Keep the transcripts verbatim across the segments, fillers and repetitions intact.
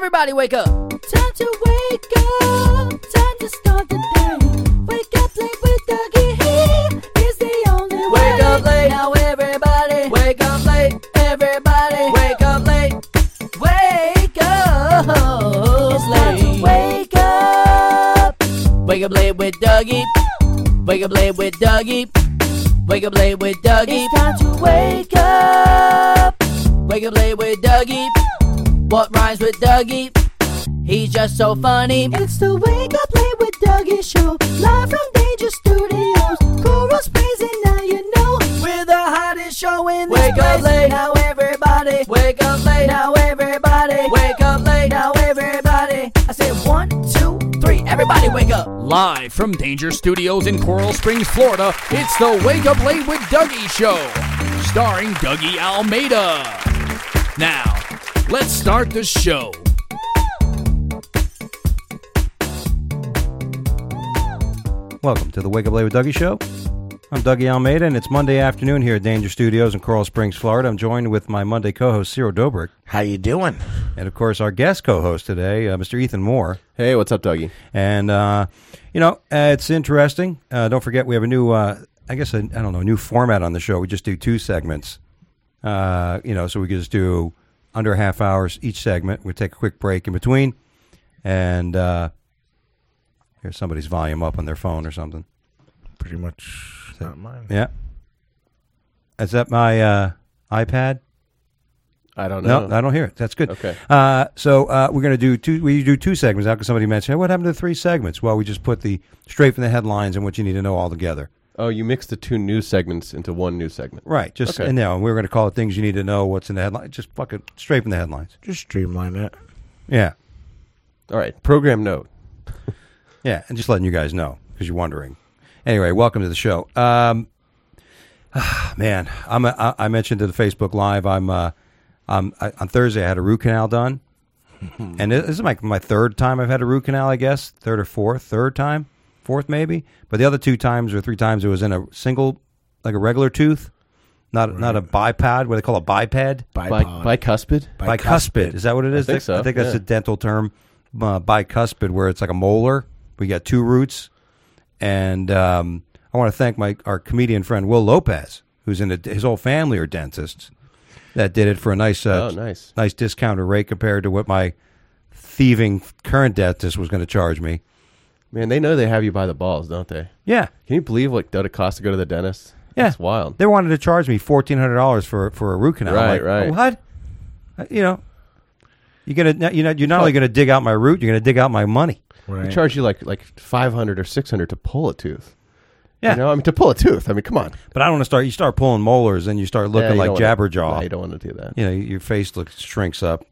Everybody wake up. Time to wake up. Time to start the day. Wake up late with Dougie. He is the only way. Wake up late. Now everybody. Wake up late. Everybody. Wake up late. Wake up It's time to late. wake up. Wake up late with Dougie. Wake up late with Dougie. Wake up late with Dougie. It's time to wake up. Wake up late with Dougie. What rhymes with Dougie? He's just so funny. It's the Wake Up Late with Dougie show. Live from Danger Studios. Coral Springs, and now you know we're the hottest show in this Wake up place. late. Now everybody. Wake up late. Now everybody. Wake up late. Now everybody. I said one, two, three. Everybody wake up. Live from Danger Studios in Coral Springs, Florida, it's the Wake Up Late with Dougie show, starring Dougie Almeida. Now, let's start the show. Welcome to the Wake Up Late with Dougie show. I'm Dougie Almeida, and it's Monday afternoon here at Danger Studios in Coral Springs, Florida. I'm joined with my Monday co-host, Ciro Dobrik. How you doing? And, of course, our guest co-host today, uh, Mister Ethan Moore. Hey, what's up, Dougie? And, uh, you know, uh, it's interesting. Uh, don't forget, we have a new, uh, I guess, a, I don't know, new format on the show. We just do two segments. Uh, you know, so we could just do under half hours each segment. We take a quick break in between. And uh, here's somebody's volume up on their phone or something. Pretty much not mine. Yeah. Is that my uh, iPad? I don't know. No, I don't hear it. That's good. Okay. Uh, so uh, we're going to do two. We do two segments. Now, because somebody mentioned, hey, what happened to the three segments? Well, we just put the straight from the headlines and what you need to know all together. Oh, you mixed the two news segments into one news segment. Right. Just Okay. and now we're going to call it things you need to know. What's in the headline? Just fuck it straight from the headlines. Just streamline it. Yeah. All right. Program note. Yeah, and just letting you guys know because you're wondering. Anyway, welcome to the show. Um, man, I'm a, I, I mentioned to the Facebook Live. I'm uh, I'm I, on Thursday. I had a root canal done, and this is like my third time I've had a root canal. I guess third or fourth, third time, fourth maybe. But the other two times or three times it was in a single, like a regular tooth, not Right. not a bipod. What do they call a biped? Bi- Bipod. bicuspid? Bicuspid. Is that what it is? I think so, I think that's yeah. a dental term. Uh, bicuspid, where it's like a molar. We got two roots. And um, I want to thank my our comedian friend Will Lopez, who's in a, his whole family are dentists, that did it for a nice, uh, Oh, nice. nice discounted rate compared to what my thieving current dentist was going to charge me. Man, they know they have you by the balls, don't they? Yeah, Can you believe what it costs to go to the dentist? yeah, That's wild. They wanted to charge me fourteen hundred dollars for for a root canal. I'm Right, like, right. What? Uh, You know, you're gonna you know you're not only going to dig out my root, you're going to dig out my money. Right. They charge you like like five hundred or six hundred to pull a tooth. Yeah. You know, I mean, to pull a tooth. I mean, come on. But I don't want to start. You start pulling molars, and you start Yeah, looking you like don't wanna- Jabberjaw. No, you don't want to do that. You know, your face looks shrinks up.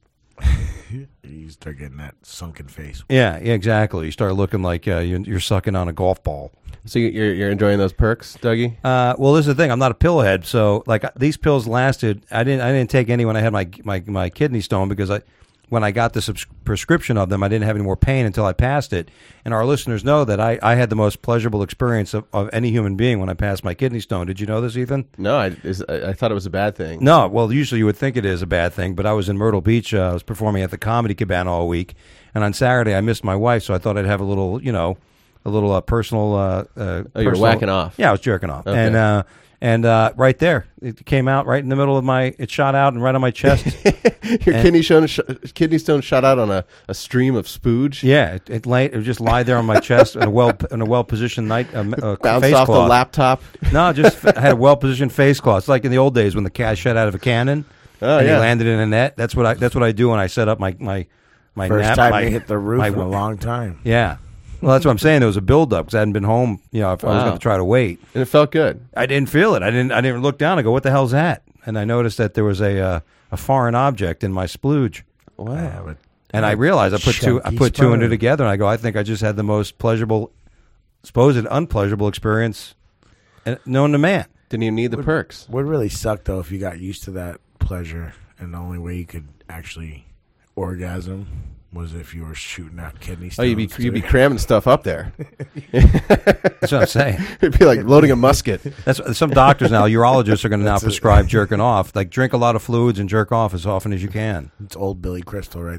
You start getting that sunken face. Yeah, yeah, exactly. You start looking like uh, you're, you're sucking on a golf ball. So you- you're you're enjoying those perks, Dougie? Uh, well, this is the thing. I'm not a pillhead, so like these pills lasted. I didn't. I didn't take any when I had my my, my kidney stone because I, when I got the subs- prescription of them, I didn't have any more pain until I passed it. And our listeners know that I, I had the most pleasurable experience of, of any human being when I passed my kidney stone. Did you know this, Ethan? No, I, is, I I thought it was a bad thing. No, well, usually you would think it is a bad thing, but I was in Myrtle Beach. Uh, I was performing at the Comedy Cabana all week, and on Saturday I missed my wife, so I thought I'd have a little, you know, a little uh, personal. Uh, uh, Oh, you were personal- whacking off. Yeah, I was jerking off, Okay. and uh, and uh, right there, it came out right in the middle of my. It shot out and right on my chest. Your And- kidney stone, sh- kidney stone shot out on a, a stream of spooge. Yeah, it, it lay. It would just lie there on my chest in a well in a well positioned night. Uh, uh, Bounced face off cloth. the laptop. No, just I had a well positioned face cloth. It's like in the old days when the cat shot out of a cannon. Oh, and yeah. he landed in a net. That's what I. That's what I do when I set up my my my First nap. time my, you hit the roof my- in a long time. Yeah. Well, that's what I'm saying. There was a buildup because I hadn't been home. You know, if I was Wow. going to try to wait. And it felt good. I didn't feel it. I didn't. I didn't look down. I go, "What the hell's that?" And I noticed that there was a uh, a foreign object in my splooge. Wow. I have a- And I realized I put two. I Chunky put two and two sperm. together, and I go, "I think I just had the most pleasurable, supposed unpleasurable experience uh, known to man." Didn't even need the perks. Would really suck though if you got used to that pleasure, and the only way you could actually orgasm was if you were shooting out kidney stones. Oh, you'd be too. you'd be cramming stuff up there. That's what I'm saying. It'd be like loading a musket. That's some doctors now. Urologists are going to now That's it. prescribe jerking off. Like drink a lot of fluids and jerk off as often as you can. It's old Billy Crystal right there.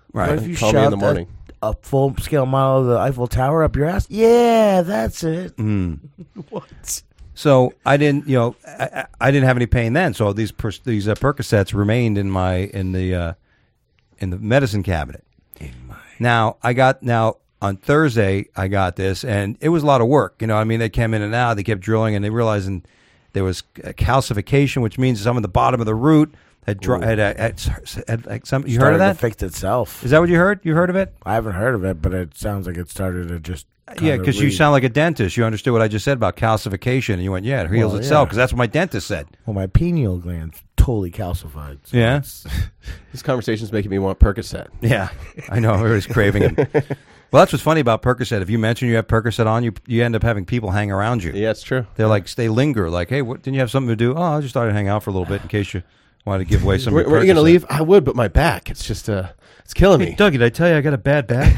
Right. What if you Call me in shoved the morning. A, a full scale model of the Eiffel Tower up your ass? Yeah, that's it. Mm. What? So I didn't, you know, I, I didn't have any pain then. So these per, these uh, Percocets remained in my in the uh, in the medicine cabinet. In my Now I got now on Thursday I got this, and it was a lot of work. You know, I mean, they came in and out, they kept drilling, and they realizing there was a calcification, which means some of the bottom of the root had dry, had, had, had, had like some. You heard of started to that? fix itself. Is that what you heard? You heard of it? I haven't heard of it, but it sounds like it started to just. Yeah, because you sound like a dentist. You understood what I just said about calcification, and you went, "Yeah, it heals Well, itself," yeah. because that's what my dentist said. Well, my pineal gland's totally calcified. So Yeah? it's- This conversation's making me want Percocet. Yeah, I know. Everybody's craving it. Well, that's what's funny about Percocet. If you mention you have Percocet on, you you end up having people hang around you. Yeah, it's true. They're like, they linger. Like, hey, what, didn't you have something to do? Oh, I just thought I'd hang out for a little bit in case you wanted to give away some. Were, of your were you going to Percocet. leave? I would, but my back, it's just, uh, it's killing Hey, me. Dougie, did I tell you I got a bad back?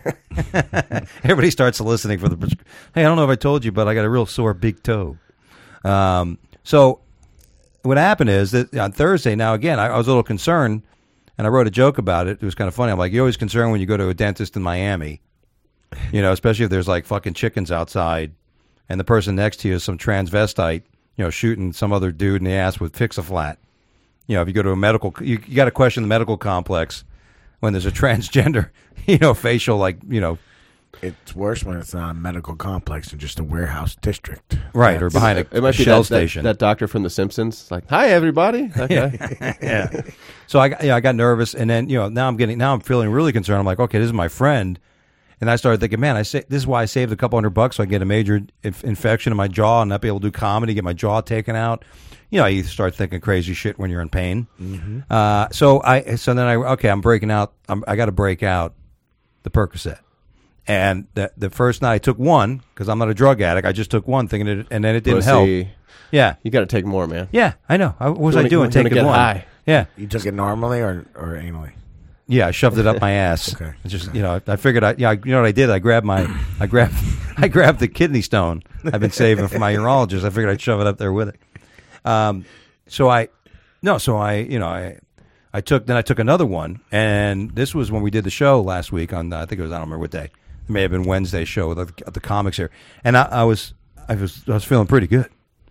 Everybody starts listening for the. prescri- Hey, I don't know if I told you, but I got a real sore big toe. Um, so what happened is that on Thursday, now again, I, I was a little concerned, and I wrote a joke about it. It was kind of funny. I'm like, you're always concerned when you go to a dentist in Miami, you know, especially if there's like fucking chickens outside, and the person next to you is some transvestite, you know, shooting some other dude in the ass with Fix-A-Flat. You know, if you go to a medical, you, you got to question the medical complex when there's a transgender, you know, facial, like, you know, it's worse when it's not a medical complex and just a warehouse district. right, or behind a, It might a be shell that, that, station. that doctor from The Simpsons. Like, hi, everybody. That guy. yeah. So I, got- yeah, I got nervous, and then you know, now I'm getting, now I'm feeling really concerned. I'm like, okay, this is my friend, and I started thinking, man, I say, this is why I saved a couple hundred bucks so I get a major inf- infection in my jaw and not be able to do comedy, get my jaw taken out. You know, you start thinking crazy shit when you're in pain. Mm-hmm. Uh, so I, so then I, okay, I'm breaking out. I'm, I got to break out the Percocet. And the, the first night I took one because I'm not a drug addict. I just took one, thinking it, and then it didn't help. Pussy. Yeah, You got to take more, man. yeah, I know. I, what was You I wanna- doing? you wanna Taking get one. high. Yeah, You took it normally or, or anally? yeah. I shoved it up my ass. Okay. It's just, you know, I figured I, yeah, I, you know what I did? I grabbed my, I grabbed, I grabbed the kidney stone I've been saving for my urologist. I figured I'd shove it up there with it. Um, so I, no, so I, you know, I, I took, then I took another one, and this was when we did the show last week on, uh, I think it was, I don't remember what day. It may have been Wednesday's show with the, the comics here, and I, I was, I was, I was feeling pretty good.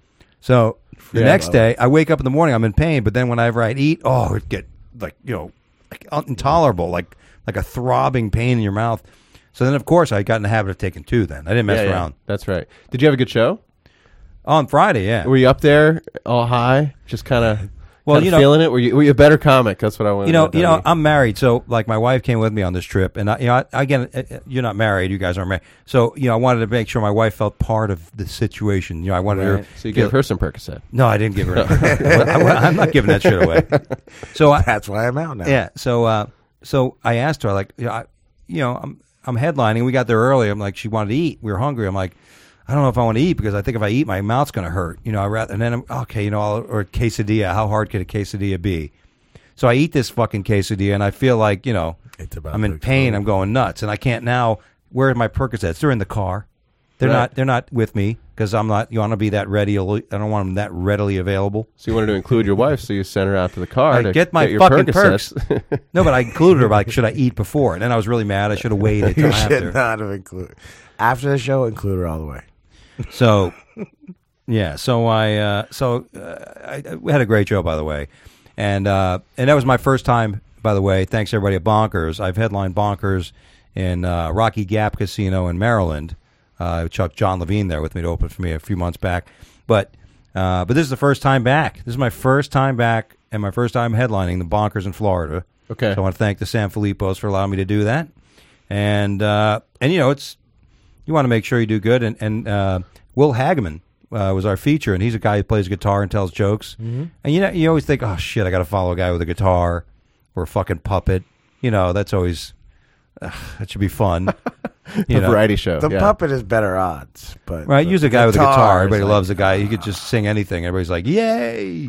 So the Yeah, next well. day, I wake up in the morning, I'm in pain, but then whenever I'd eat, oh, it'd get like, you know, like intolerable, like like a throbbing pain in your mouth. So then, of course, I got in the habit of taking two. Then I didn't mess Yeah, yeah. around. That's right. Did you have a good show? On Friday, yeah. Were you up there all high? Just kind of Well, you know- feeling it? Were you, were you a better comic? That's what I wanted You know, to you know, Dougie. I'm married, so like my wife came with me on this trip, and I, you know, I, again, uh, uh, you're not married, you guys aren't married, so you know, I wanted to make sure my wife felt part of the situation. You know, I wanted her. So you gave her some Percocet. No, I didn't give her. I, I'm not giving that shit away. So I, That's why I'm out now. yeah, so uh, so I asked her, like, you know, I, you know, I'm I'm headlining. We got there early. I'm like, she wanted to eat. We were hungry. I'm like, I don't know if I want to eat because I think if I eat, my mouth's going to hurt. You know, I rather, and then I'm okay. You know, I'll, or quesadilla. How hard could a quesadilla be? So I eat this fucking quesadilla, and I feel like, you know, It's about I'm in to pain. explode. I'm going nuts, and I can't now. Where are my Percocets? They're in the car. They're Right. not. They're not with me because I'm not. You want to be that ready? I don't want them that readily available. So you wanted to include your wife, so you sent her out to the car I to get my your fucking Percocets. No, but I included her. Like, should I eat before? And then I was really mad. I should have waited till You should after. not have included. After the show, include her all the way. So, yeah. So I, uh, so uh, I, I, we had a great show, by the way, and uh, and that was my first time, by the way. Thanks everybody at Bonkers. I've headlined Bonkers in uh, Rocky Gap Casino in Maryland. Uh, Chuck John Levine there with me to open for me a few months back, but uh, but this is the first time back. This is my first time back and my first time headlining the Bonkers in Florida. Okay. So I want to thank the San Filippo's for allowing me to do that, and uh, and you know it's. You want to make sure you do good, and, and uh, Will Hageman uh, was our feature, and he's a guy who plays guitar and tells jokes. Mm-hmm. And you know, you always think, oh shit, I got to follow a guy with a guitar or a fucking puppet. You know, that's always uh, that should be fun. You A know, variety show. The yeah. puppet is better odds, but right? the Use a guy with a guitar. guitar is Everybody like- loves a guy. He could just sing anything. Everybody's like, yay!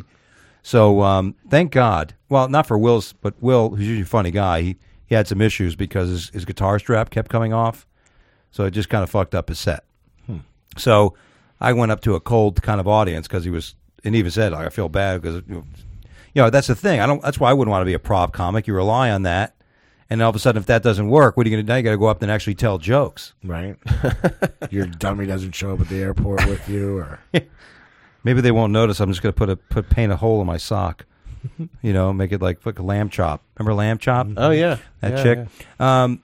So um, thank God. Well, not for Will's, but Will, who's usually a funny guy, he he had some issues because his, his guitar strap kept coming off, so it just kind of fucked up his set. Hmm. So I went up to a cold kind of audience because he was, and he even said, like, I feel bad because, you know, you know, that's the thing. I don't. That's why I wouldn't want to be a prop comic. You rely on that, And all of a sudden, if that doesn't work, what are you going to do? Now you got to go up and actually tell jokes. Right. Your dummy doesn't show up at the airport with you, or maybe they won't notice. I'm just going to put a put paint a hole in my sock. You know, make it like like a lamb chop. Remember lamb chop? Oh yeah, that yeah, chick. Yeah. Um,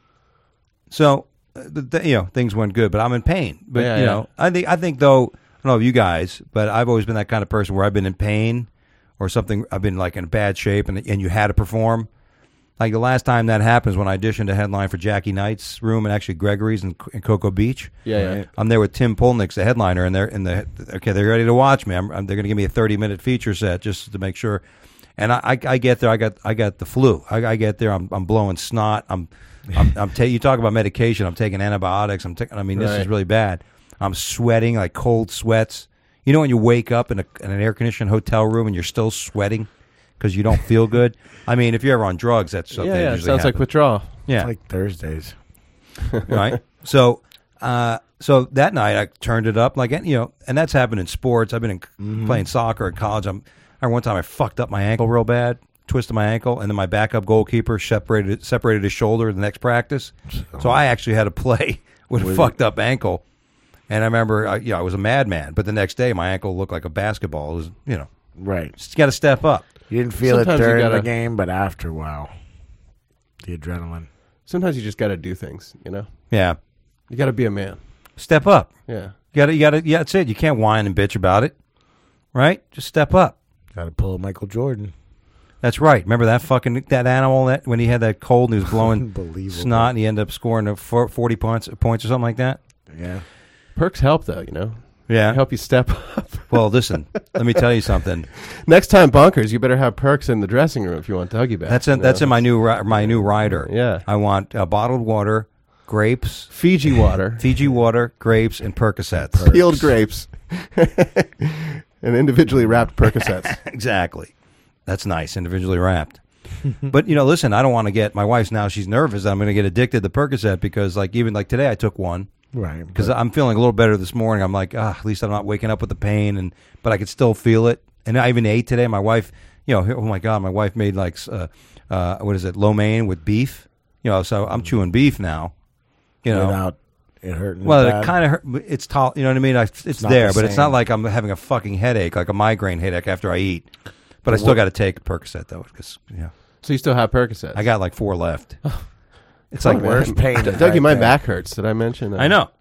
so uh, the, the, you know, things went good, but I'm in pain. But Yeah, you yeah. know, I think I think though, I don't know if you guys, but I've always been that kind of person where I've been in pain or something. I've been like in bad shape, and and you had to perform. Like the last time that happens when I auditioned a headline for Jackie Knight's room and actually Gregory's in, in Cocoa Beach. Yeah, yeah. Right. I'm there with Tim Polnick's the headliner, and they're in the okay. They're ready to watch me. I'm, I'm, they're going to give me a thirty minute feature set just to make sure. And I, I, I get there. I got I got the flu. I, I get there. I'm I'm blowing snot. I'm I'm, I'm ta- you talk about medication. I'm taking antibiotics. I'm taking. I mean, this Right. is really bad. I'm sweating like cold sweats. You know when you wake up in, a, in an air conditioned hotel room and you're still sweating because you don't feel good. I mean, if you're ever on drugs, that's something Yeah, that yeah. It usually sounds like happens. withdrawal. Yeah, it's like Thursdays. right. So, uh, so that night I turned it up like you know, and that's happened in sports. I've been in, Mm-hmm. playing soccer in college. I'm. I remember one time I fucked up my ankle real bad, twisted my ankle, and then my backup goalkeeper separated separated his shoulder the next practice. So I actually had to play with a With- fucked up ankle. And I remember, I, you know, I was a madman. But the next day, my ankle looked like a basketball. It was, you know, Right. just got to step up. You didn't feel Sometimes it you during gotta- the game, but after, wow. The adrenaline. Sometimes you just got to do things. You know, Yeah, you got to be a man. step up. Yeah. You got to, you got to. Yeah, that's it. You can't whine and bitch about it, right? Just step up. Got to pull a Michael Jordan. That's right. Remember that fucking that animal that when he had that cold and he was blowing Unbelievable. snot and he ended up scoring a four- forty points points or something like that. Yeah. Perks help though. You know, Yeah. help you step up. Well, listen. Let me tell you something. Next time, bunkers, you better have Perks in the dressing room if you want Dougie back. That's in, you that's know? in my new ri- my new rider. Yeah. I want uh, bottled water, grapes, Fiji water, Fiji water, grapes, and Percocets. peeled grapes, and individually wrapped Percocets. Exactly. That's nice, individually wrapped. But you know, listen. I don't want to get my wife's now. She's nervous that I'm going to get addicted to Percocet because, like, even like today, I took one. Right. Because I'm feeling a little better this morning. I'm like, ah, at least I'm not waking up with the pain, and but I could still feel it. And I even ate today. My wife, you know, oh my God, my wife made like, uh, uh, what is it, lo mein with beef. You know, so I'm chewing beef now. You know, Without it hurting. well, bad. it kind of hurt. It's tall. You know what I mean? I, it's, not there, the but it's not same. like I'm having a fucking headache, like a migraine headache after I eat. But I still got to take Percocet though, because yeah, So you still have Percocets? I got like four left. It's Oh, like man. worst pain. D- is Dougie, right my there. back hurts. Did I mention? I know.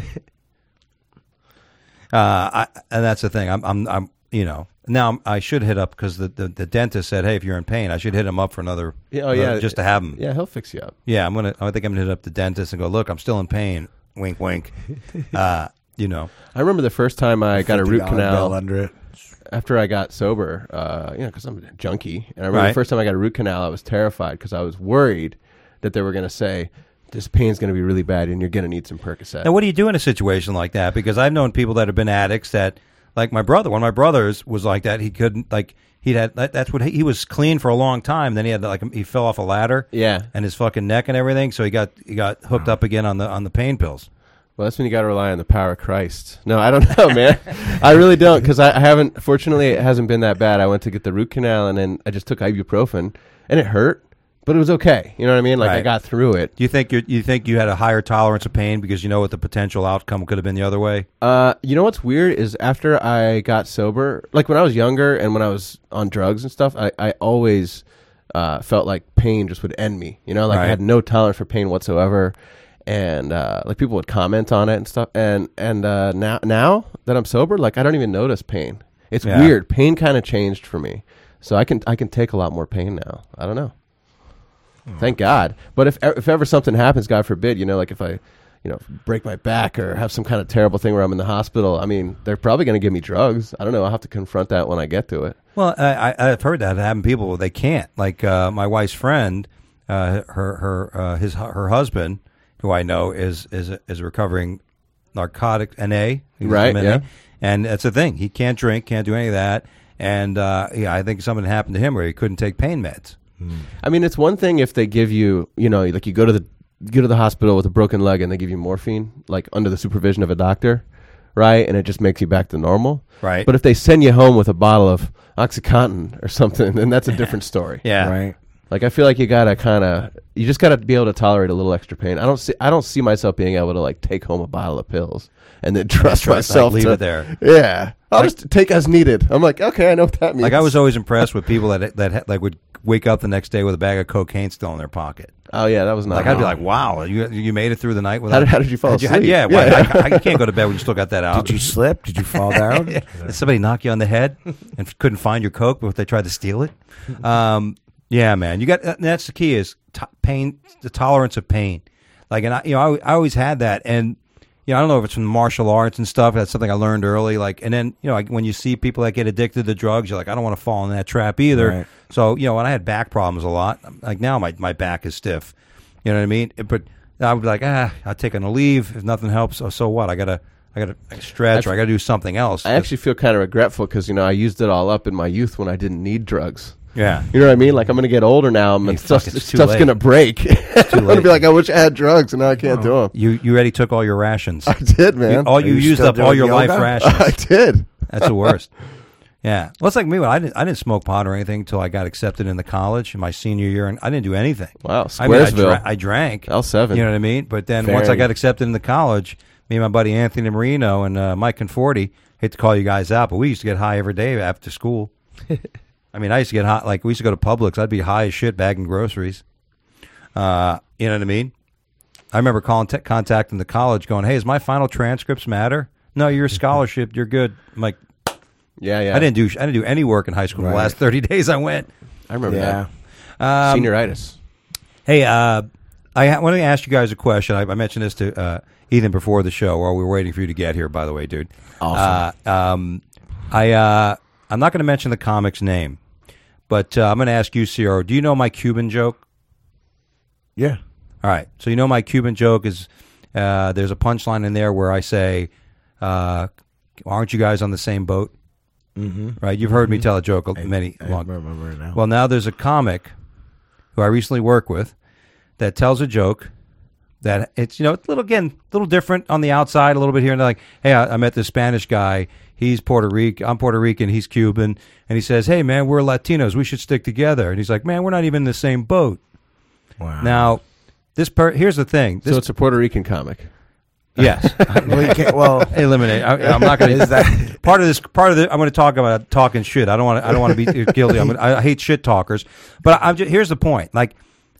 uh, I, and that's the thing. I'm, I'm, I'm you know, now I'm, I should hit up because the, the, the dentist said, hey, if you're in pain, I should hit him up for another. Yeah, oh, yeah. uh, just to have him. Yeah, he'll fix you up. Yeah, I'm gonna. I think I'm gonna hit up the dentist and go, look, I'm still in pain. Wink, wink. uh, you know. I remember the first time I got a root fifty dollar bill canal under it. after I got sober. Uh, you know, because I'm a junkie, and I remember Right. the first time I got a root canal, I was terrified because I was worried that they were going to say this pain's going to be really bad and you're going to need some Percocet. Now, what do you do in a situation like that? Because I've known people that have been addicts that, like my brother, one of my brothers was like that. He couldn't, like, he'd had, that, that's what he, he was clean for a long time. Then he had, like, he fell off a ladder. Yeah. And his fucking neck and everything. So he got, he got hooked up again on the, on the pain pills. Well, that's when you got to rely on the power of Christ. No, I don't know, man. I really don't, because I, I haven't. Fortunately, it hasn't been that bad. I went to get the root canal, and then I just took ibuprofen, and it hurt, but it was okay. You know what I mean? Like I Right. got through it. Do you think you you think you had a higher tolerance of pain because you know what the potential outcome could have been the other way? Uh, you know what's weird is after I got sober, like when I was younger and when I was on drugs and stuff, I, I always uh, felt like pain just would end me. You know, like I Right. had no tolerance for pain whatsoever. And uh, like people would comment on it and stuff. And and uh, now now that I'm sober, like I don't even notice pain. It's Yeah. weird. Pain kind of changed for me, so I can I can take a lot more pain now. I don't know. Thank God. But if if ever something happens, God forbid, you know, like if I, you know, break my back or have some kind of terrible thing where I'm in the hospital, I mean, they're probably going to give me drugs. I don't know. I'll have to confront that when I get to it. Well, I, I, I've heard that happen. People they can't. Like uh, my wife's friend, uh, her her uh, his her husband, who I know is is is recovering narcotic N A. He's Right, from N A. yeah. And that's the thing. He can't drink, can't do any of that. And uh, yeah, I think something happened to him where he couldn't take pain meds. I mean, it's one thing if they give you, you know, like you go to the go to the hospital with a broken leg and they give you morphine, like under the supervision of a doctor, right? And it just makes you back to normal. Right. But if they send you home with a bottle of OxyContin or something, then that's a different story. Yeah. Right. Like I feel like you gotta kind of, you just gotta be able to tolerate a little extra pain. I don't see, I don't see myself being able to like take home a bottle of pills and then trust trust, myself like, leave to it there. Yeah, I'll Like- just take as needed. I'm like, okay, I know what that means. Like I was always impressed with people that that like would wake up the next day with a bag of cocaine still in their pocket. Oh yeah, that was not. Like I'd be like, wow, you you made it through the night without. How did- how did you fall how'd asleep? yeah, Yeah. why- I, I can't go to bed when you still got that out. Did you slip? Did you fall down? Did somebody knock you on the head and f- couldn't find your coke before they tried to steal it? Um, yeah, man, you got uh, that's the key is to- pain, the tolerance of pain. Like, and I, you know, I, I always had that, and you know, I don't know if it's from martial arts and stuff. That's something I learned early. Like, and then you know, like, when you see people that get addicted to drugs, you're like, I don't want to fall in that trap either. Right. So, you know, when I had back problems a lot, like now my my back is stiff. You know what I mean? But I would be like, ah, I'll take on a leave if nothing helps. So, so what? I gotta, I gotta stretch, or I gotta do something else. I actually feel kind of regretful because you know I used it all up in my youth when I didn't need drugs. yeah. You know what I mean? Like I'm gonna get older now, and Hey, stuff, fuck, it's too stuff's late. gonna break. I'm gonna late. be like, I wish I had drugs, and now I can't do them. You you already took all your rations. I did, man. You, all you, you used still up all doing your life yoga? rations. I did. That's the worst. Yeah. Well, it's like me. When I didn't I didn't smoke pot or anything until I got accepted into college in my senior year, and I didn't do anything. Wow, I mean, I, Squaresville. dra- I drank. L seven. You know what I mean? But then once I Very. got accepted into college, me and my buddy Anthony Marino and uh, Mike Conforti, hate to call you guys out, but we used to get high every day after school. I mean, I used to get high. Like we used to go to Publix. I'd be high as shit bagging groceries. Uh, you know what I mean? I remember calling, t- contacting the college, going, "Hey, does my final transcripts matter?" No, you're a scholarship. You're good. I'm like, Yeah, yeah. I didn't do. I didn't do any work in high school. The Right. last thirty days I went. I remember Yeah. that. Um, Senioritis. Hey, uh, I ha- want to ask you guys a question. I, I mentioned this to uh, Ethan before the show, while we were waiting for you to get here. By the way, dude. Awesome. Uh, um, I uh, I'm not going to mention the comic's name, but uh, I'm going to ask you, Ciro. Do you know my Cuban joke? Yeah. All right. So you know my Cuban joke is uh, there's a punchline in there where I say, uh, "Aren't you guys on the same boat?" Mm-hmm. Right. You've heard me tell a joke I, many I long. remember it now. Well, now there's a comic who I recently worked with that tells a joke that it's, you know, it's a little, again, a little different on the outside, a little bit here and there. Like, hey, I, I met this Spanish guy. He's Puerto Rican. I'm Puerto Rican. He's Cuban. And he says, hey, man, we're Latinos. We should stick together. And he's like, man, we're not even in the same boat. wow. Now, this per- here's the thing. This, So it's a Puerto Rican comic. yes. well, you can't, well, Eliminate. I, I'm not going Is to. that- Part of this. Part of the. I'm going to talk about talking shit. I don't want to. I don't want to be guilty. I'm gonna, I hate shit talkers. But I'm just, here's the point. Like,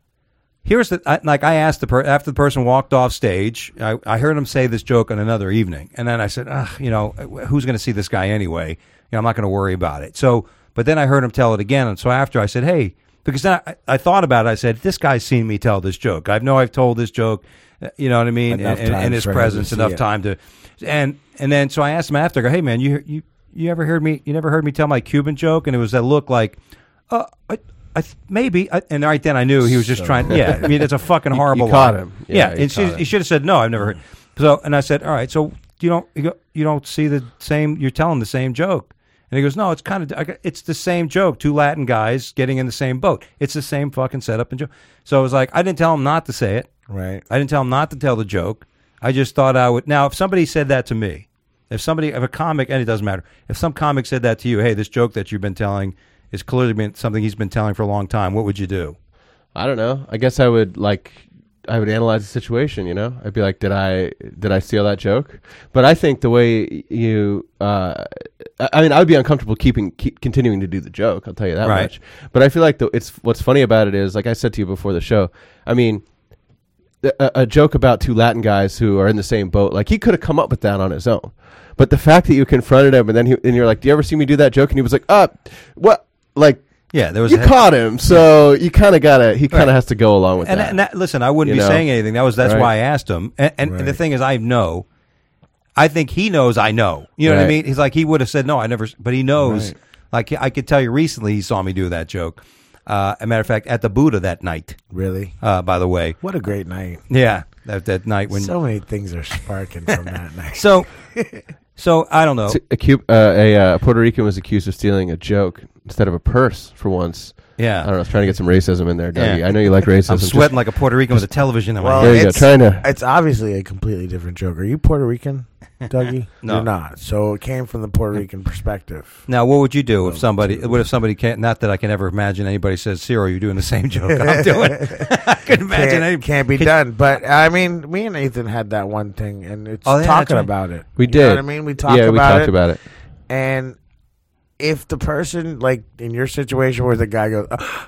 here's the. I, like I asked the per, after the person walked off stage. I, I heard him say this joke on another evening, and then I said, Ugh, you know, who's going to see this guy anyway? You know, I'm not going to worry about it. So, but then I heard him tell it again, and so after I said, hey, because then I, I thought about it. I said, this guy's seen me tell this joke. I know I've told this joke. You know what I mean? Enough In, in times his for him to presence, see enough it. time to, and and then so I asked him after. I go, hey man, you you you ever heard me? You never heard me tell my Cuban joke? And it was that look like, uh, I, I th- maybe. I, and right then I knew he was just So- trying. Yeah, I mean it's a fucking You- horrible. you caught line. him. Yeah, Yeah, you and she, caught him. he should have said no. I've never heard. So and I said, all right. So you don't you, go, you don't see the same? You're telling the same joke. And he goes, no, it's kind of, it's the same joke. Two Latin guys getting in the same boat. It's the same fucking setup and joke. So I was like, I didn't tell him not to say it. right. I didn't tell him not to tell the joke. I just thought I would. Now, if somebody said that to me, if somebody, if a comic, and it doesn't matter, if some comic said that to you, hey, this joke that you've been telling is clearly been something he's been telling for a long time, what would you do? I don't know. I guess I would like I would analyze the situation, you know? I'd be like, did I did I steal that joke? But I think the way you uh I I mean, I would be uncomfortable keeping keep continuing to do the joke, I'll tell you that Right. much. But I feel like the, it's what's funny about it is, like I said to you before the show, I mean, a, a joke about two Latin guys who are in the same boat, like he could have come up with that on his own. But the fact that you confronted him and then he, and you're like, do you ever see me do that joke? And he was like, uh, what? Like, Yeah, there was you a, caught him, so you kind of gotta. He kind of Right. has to go along with and, that. and that, listen, I wouldn't You be know? saying anything. That was that's Right. why I asked him. And, and, and the Right. thing is, I know. I think he knows I know. You know what I Right. mean? He's like he would have said no, I never. But he knows. Right. Like I could tell you, recently he saw me do that joke. Uh, as a matter of fact, at the Buddha that night. Really? Uh, by the way, What a great night. yeah, that that night when. so many things are sparking from that night. So, so I don't know. So, a, Cu- uh, a uh, Puerto Rican was accused of stealing a joke instead of a purse for once Yeah. I don't know. I was trying to get some racism in there, Dougie. Yeah. I know you like racism. I'm Just- sweating like a Puerto Rican with a television in my Well, hand. There you go. it's, Trying to- it's obviously a completely different joke. Are you Puerto Rican, Dougie? No. You're not. So it came from the Puerto Rican perspective. Now, what would you do if somebody? What if somebody can't? Not that I can ever imagine anybody says, "Cyril, you're doing the same joke I'm doing." I couldn't imagine Can't, any. can't be could- done. But I mean, me and Nathan had that one thing, and it's Oh, yeah, talking that's right. about it. We You did. know what I mean? We talked yeah, about we talked it. about it. And if the person, like in your situation where the guy goes, "Uh,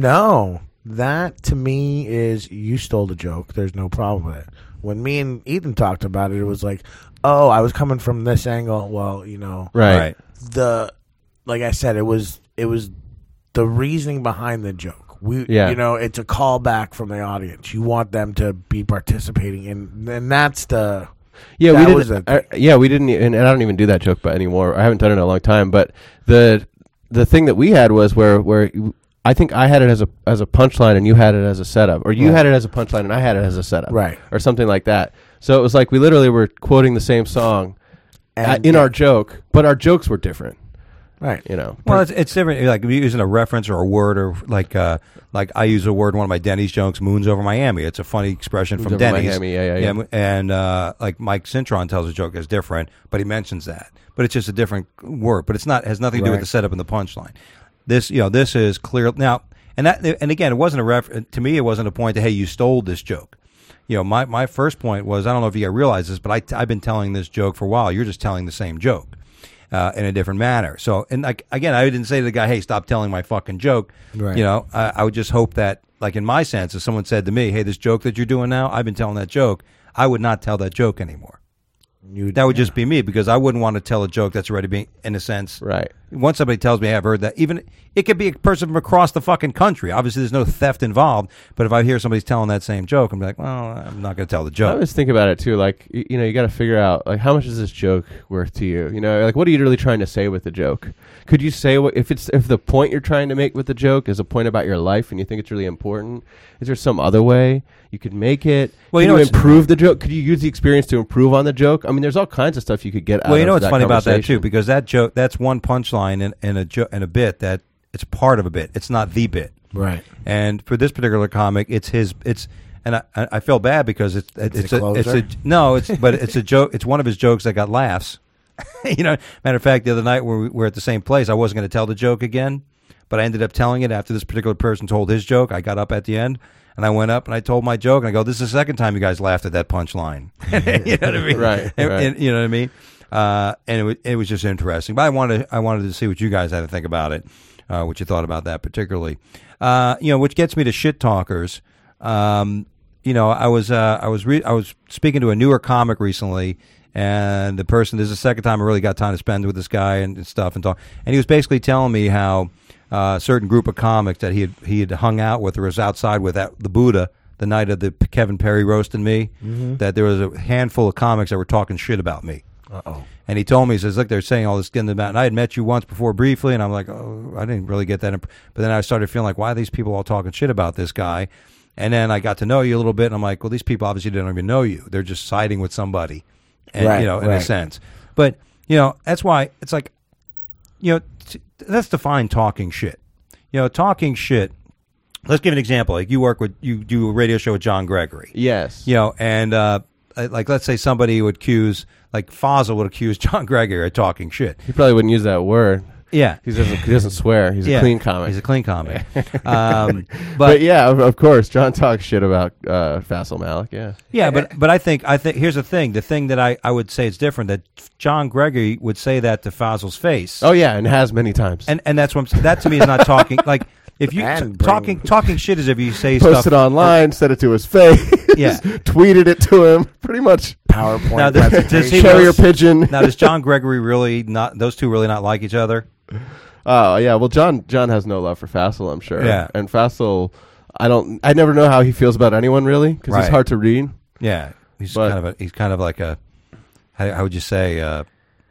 no, that to me is you stole the joke. There's no problem with it. When me and Ethan talked about it, it was like, oh, I was coming from this angle. Well, you know, Right. Right. the, like I said, it was, it was the reasoning behind the joke. We, Yeah. you know, it's a callback from the audience. You want them to be participating in, and that's the, Yeah, That we was didn't. the I, yeah, we didn't, and, and I don't even do that joke, but anymore. I haven't done it in a long time. But the the thing that we had was where where I think I had it as a as a punchline and you had it as a setup, or you Right. had it as a punchline and I had it as a setup, Right. or something like that. So it was like we literally were quoting the same song and, at, in our joke, but our jokes were different. right. You know, Well, it's, it's different. Like if you're using a reference or a word, or like uh, like I use a word in one of my Denny's jokes, "Moons over Miami." It's a funny expression Moons from over Denny's. Miami, yeah, yeah, yeah. And uh, like Mike Cintron tells a joke that's different, but he mentions that. But it's just a different word. But it's not has nothing to do with Right. the setup and the punchline. This, you know, this is clear now. And that, and again, it wasn't a ref. To me, it wasn't a point to, hey, you stole this joke. You know, my, my first point was, I don't know if you guys realize this, but I, I've been telling this joke for a while. You're just telling the same joke uh, in a different manner. So, and like, again, I didn't say to the guy, hey, stop telling my fucking joke. Right. You know, I, I would just hope that, like in my sense, if someone said to me, hey, this joke that you're doing now, I've been telling that joke, I would not tell that joke anymore. You, That would just be me, because I wouldn't want to tell a joke that's already being, in a sense, right? once somebody tells me, hey, I've heard that, even it could be a person from across the fucking country. Obviously, there's no theft involved. But if I hear somebody's telling that same joke, I'm like, well, I'm not going to tell the I joke. always think about it too. Like y- you know, you got to figure out like how much is this joke worth to you? You know, like what are you really trying to say with the joke? Could you say what if it's if the point you're trying to make with the joke is a point about your life and you think it's really important? Is there some other way you could make it? Well, Can you know, you it's- improve the joke. Could you use the experience to improve on the joke? I mean, there's all kinds of stuff you could get out. Well, you know of what's that funny about that too, conversation. because that joke, that's one punchline in, in a jo- in a bit that it's part of a bit. It's not the bit. right. And for this particular comic, it's his. It's and I, I I feel bad because it's it's, It's a, a it's closer? a no, it's but it's a joke. It's one of his jokes that got laughs. You know, matter of fact, the other night when we were at the same place, I wasn't going to tell the joke again, but I ended up telling it after this particular person told his joke. I got up at the end and I went up and I told my joke and I go, "This is the second time you guys laughed at that punchline." You know what I mean? Right, And- right. and- you know what I mean? Uh, and it was, it was just interesting. But I wanted I wanted to see what you guys had to think about it, uh, what you thought about that particularly. Uh, you know, which gets me to shit talkers. Um, you know, I was uh, I was re- I was speaking to a newer comic recently, and the person, this is the second time I really got time to spend with this guy and, and stuff and talk. And he was basically telling me how uh, a certain group of comics that he had he had hung out with or was outside with at the Buddha the night of the Kevin Perry roast and me, that there was a handful of comics that were talking shit about me. Uh-oh. And he told me, he says, look, they're saying all this getting about, and I had met you once before briefly, and I'm like, oh, I didn't really get that. Imp-. But then I started feeling like, why are these people all talking shit about this guy? And then I got to know you a little bit, and I'm like, well, these people obviously don't even know you. They're just siding with somebody, and Right, you know, in a right. sense. But, you know, that's why it's like, you know, t- let's define talking shit. You know, talking shit, let's give an example. Like you work with, you do a radio show with John Gregory. yes, You know, and uh, like let's say somebody would accuse, like Fossil would accuse John Gregory of talking shit. he probably wouldn't use that word. Yeah, He doesn't. He doesn't swear. He's yeah. a clean comic. He's a clean comic. um, but, but yeah, of, of course, John talks shit about uh, Faisal Malik. Yeah, yeah, but but I think I think here's the thing. The thing that I, I would say is different. That John Gregory would say that to Fossil's face. oh yeah, and has many times. and and that's what I'm, saying. That to me is not talking. Like if you And t- talking bring- talking shit is if you say Posted stuff online, said it to his face. Yeah. tweeted it to him. Pretty much. PowerPoint Now, does- does presentation. he Carrier knows- pigeon. Now does John Gregory really not? Those two really not like each other? Oh yeah, well John John has no love for Faisal, I'm sure. Yeah. and Faisal, I don't, I never know how he feels about anyone really because Right. he's hard to read. Yeah, he's But- kind of a, he's kind of like a how, how would you say? Uh,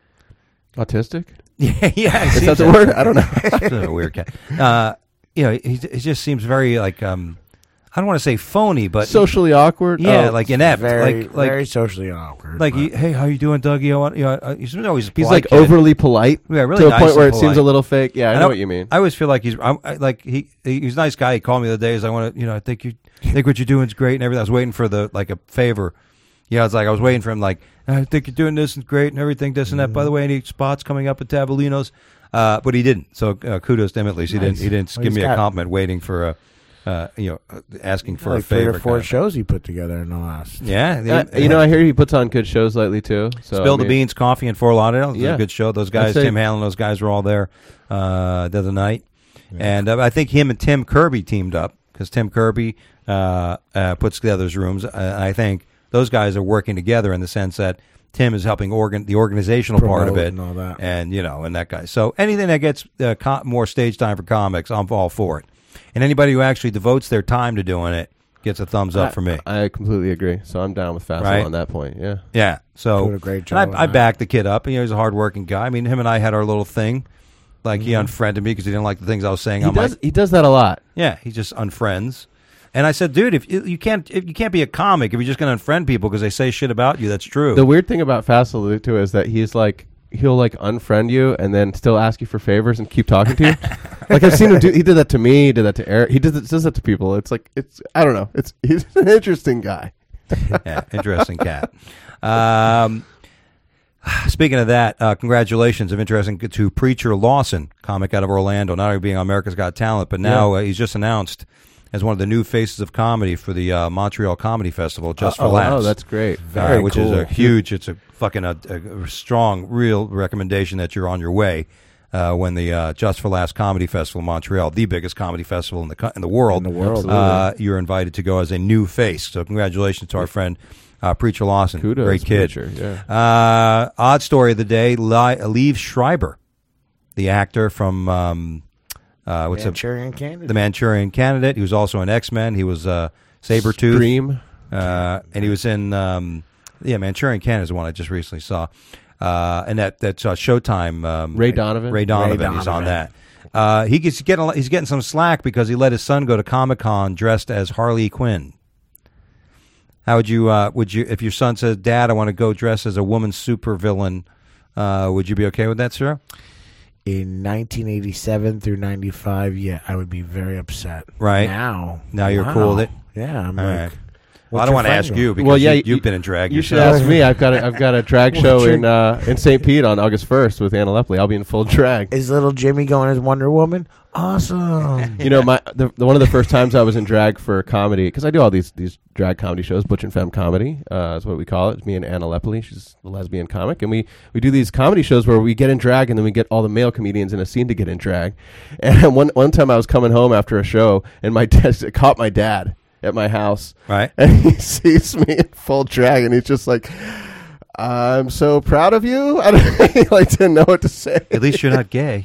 Autistic? yeah, yeah. Is that the word? I don't know. He's a weird cat. Uh, you know, he, he just seems very like um, I don't want to say phony, but Socially awkward. yeah, Oh, like inept, Very, like like very socially awkward. like but- he, hey, how you doing, Dougie? I want, you know, uh, he's always a he's polite like kid. overly polite. Yeah, really to a nice point and where it seems polite. a little fake. Yeah, I And know what you mean. I always feel like he's I'm, I, like he he's a nice guy. He called me the other day. He's like, I want to, you know, I think you think what you're doing is great and everything. I was waiting for the like a favor. Yeah, it's like I was waiting for him. Like, I think you're doing this and great and everything. This and that. By the way, any spots coming up at Tavolino's? Uh, but he didn't. So uh, kudos to him at least. He Nice. didn't. He didn't Well, give he's me a got- compliment. Waiting for a, uh, you know, uh, asking for like a favor. three or four kind of- shows he put together in the last. Yeah, Uh, you know, I hear he puts on good shows lately too. So Spill I the mean, Beans Coffee in Fort Lauderdale. It was Yeah. a good show. Those guys, I'd say- Tim Hanlon, those guys were all there uh, the other night. And uh, I think him and Tim Kirby teamed up because Tim Kirby uh, uh, puts together his rooms. Uh, I think those guys are working together in the sense that Tim is helping organ the organizational part of Promote it, and all that. and you know, and that guy. So anything that gets uh, co- more stage time for comics, I'm all for it. And anybody who actually devotes their time to doing it gets a thumbs up I, for me. I completely agree. So I'm down with Fassel Right? on that point. Yeah. Yeah. So Doing a great and job on I, I that. backed the kid up. And, you know, he's a hardworking guy. I mean, him and I had our little thing. Like he Mm-hmm. unfriended me because he didn't like the things I was saying. He on does. my, He does that a lot. yeah, he just unfriends. And I said, dude, if you, you can't, if you can't be a comic if you're just going to unfriend people because they say shit about you. That's true. The weird thing about Fassel too is that he's like he'll like unfriend you and then still ask you for favors and keep talking to you. Like I've seen him do. He did that to me. He did that to Eric. He does, does that to people. It's like it's. I don't know. It's he's an interesting guy. Yeah, interesting cat. Um, speaking of that, uh, congratulations of interesting to Preacher Lawson, comic out of Orlando, not only being on America's Got Talent, but now uh, he's just announced as one of the new faces of comedy for the uh, Montreal Comedy Festival, Just for oh, Laughs. oh, that's great. uh, Very which is cool. a huge. It's a fucking a, a strong, real recommendation that you're on your way uh, when the uh, Just for Laughs Comedy Festival in Montreal, the biggest comedy festival in the co- in the world, In the world. uh, you're invited to go as a new face. So congratulations to our friend uh, Preacher Lawson, Kudos, great kid. Preacher, yeah. Uh, odd story of the day: Li- Liev Schreiber, the actor from um, uh, what's up? Manchurian Candidate. The Manchurian Candidate. He was also in X-Men. He was uh, Sabretooth. Dream. Uh, and he was in, um, yeah, Manchurian Candidate is the one I just recently saw. Uh, and that that's uh, Showtime. Um, Ray Donovan? Ray Donovan. Ray He's on Donovan. that. Uh, he gets getting a lot- he's getting some slack because he let his son go to Comic Con dressed as Harley Quinn. How would you uh, would you if your son says, "Dad, I want to go dress as a woman supervillain"? Uh, would you be okay with that, sir? In nineteen eighty-seven through ninety-five, yeah, I would be very upset. Right. Now. Now you're wow. cool with it? Yeah, I'm All like. right. what's Well, I don't your want to friend ask doing? you because Well, yeah, you, you- you've been in drag You should yourself. ask me. I've got a, I've got a drag What's show your- in uh, in Saint Pete on August first with Anna Lepley. I'll be in full drag. Is little Jimmy going as Wonder Woman? Awesome. You know, my the, the one of the first times I was in drag for comedy, because I do all these these drag comedy shows, Butch and Femme comedy uh, is what we call it. It's me and Anna Lepley. She's a lesbian comic, and we we do these comedy shows where we get in drag, and then we get all the male comedians in a scene to get in drag. And one one time I was coming home after a show, and my dad caught my dad at my house, Right. and he sees me in full drag, and he's just like, "I'm so proud of you." I don't, he like didn't know what to say. At least you're not gay.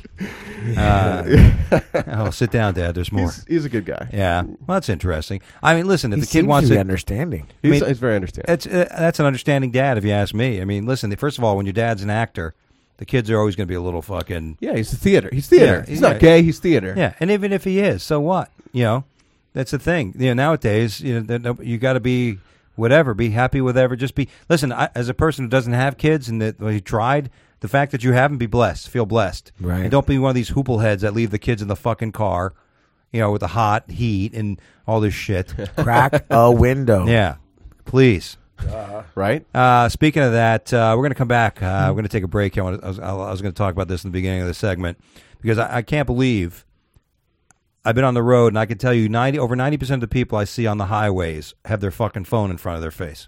Uh, oh, sit down, Dad. There's more. He's, he's a good guy. Yeah, well, that's interesting. I mean, listen, if He the kid seems wants to be to, understanding. He's, I mean, he's very understanding. that's uh, that's an understanding dad, if you ask me. I mean, listen, first of all, when your dad's an actor, the kids are always going to be a little fucking Yeah, he's theater. He's theater. Yeah, he's yeah. not gay. He's theater. yeah. And even if he is, so what? You know, that's the thing. You know, nowadays, you know, that- you got to be whatever, be happy with whatever. Just be. Listen, I, as a person who doesn't have kids and that well, he tried. The fact that you haven't, be blessed. Feel blessed. Right. And don't be one of these hoople heads that leave the kids in the fucking car, you know, with the hot heat and all this shit. Crack a window. Yeah. Please. Right? Uh, speaking of that, uh, we're going to come back. Uh, we're going to take a break. I, want to, I was, I was going to talk about this in the beginning of the segment because I, I can't believe I've been on the road and I can tell you ninety over ninety percent of the people I see on the highways have their fucking phone in front of their face.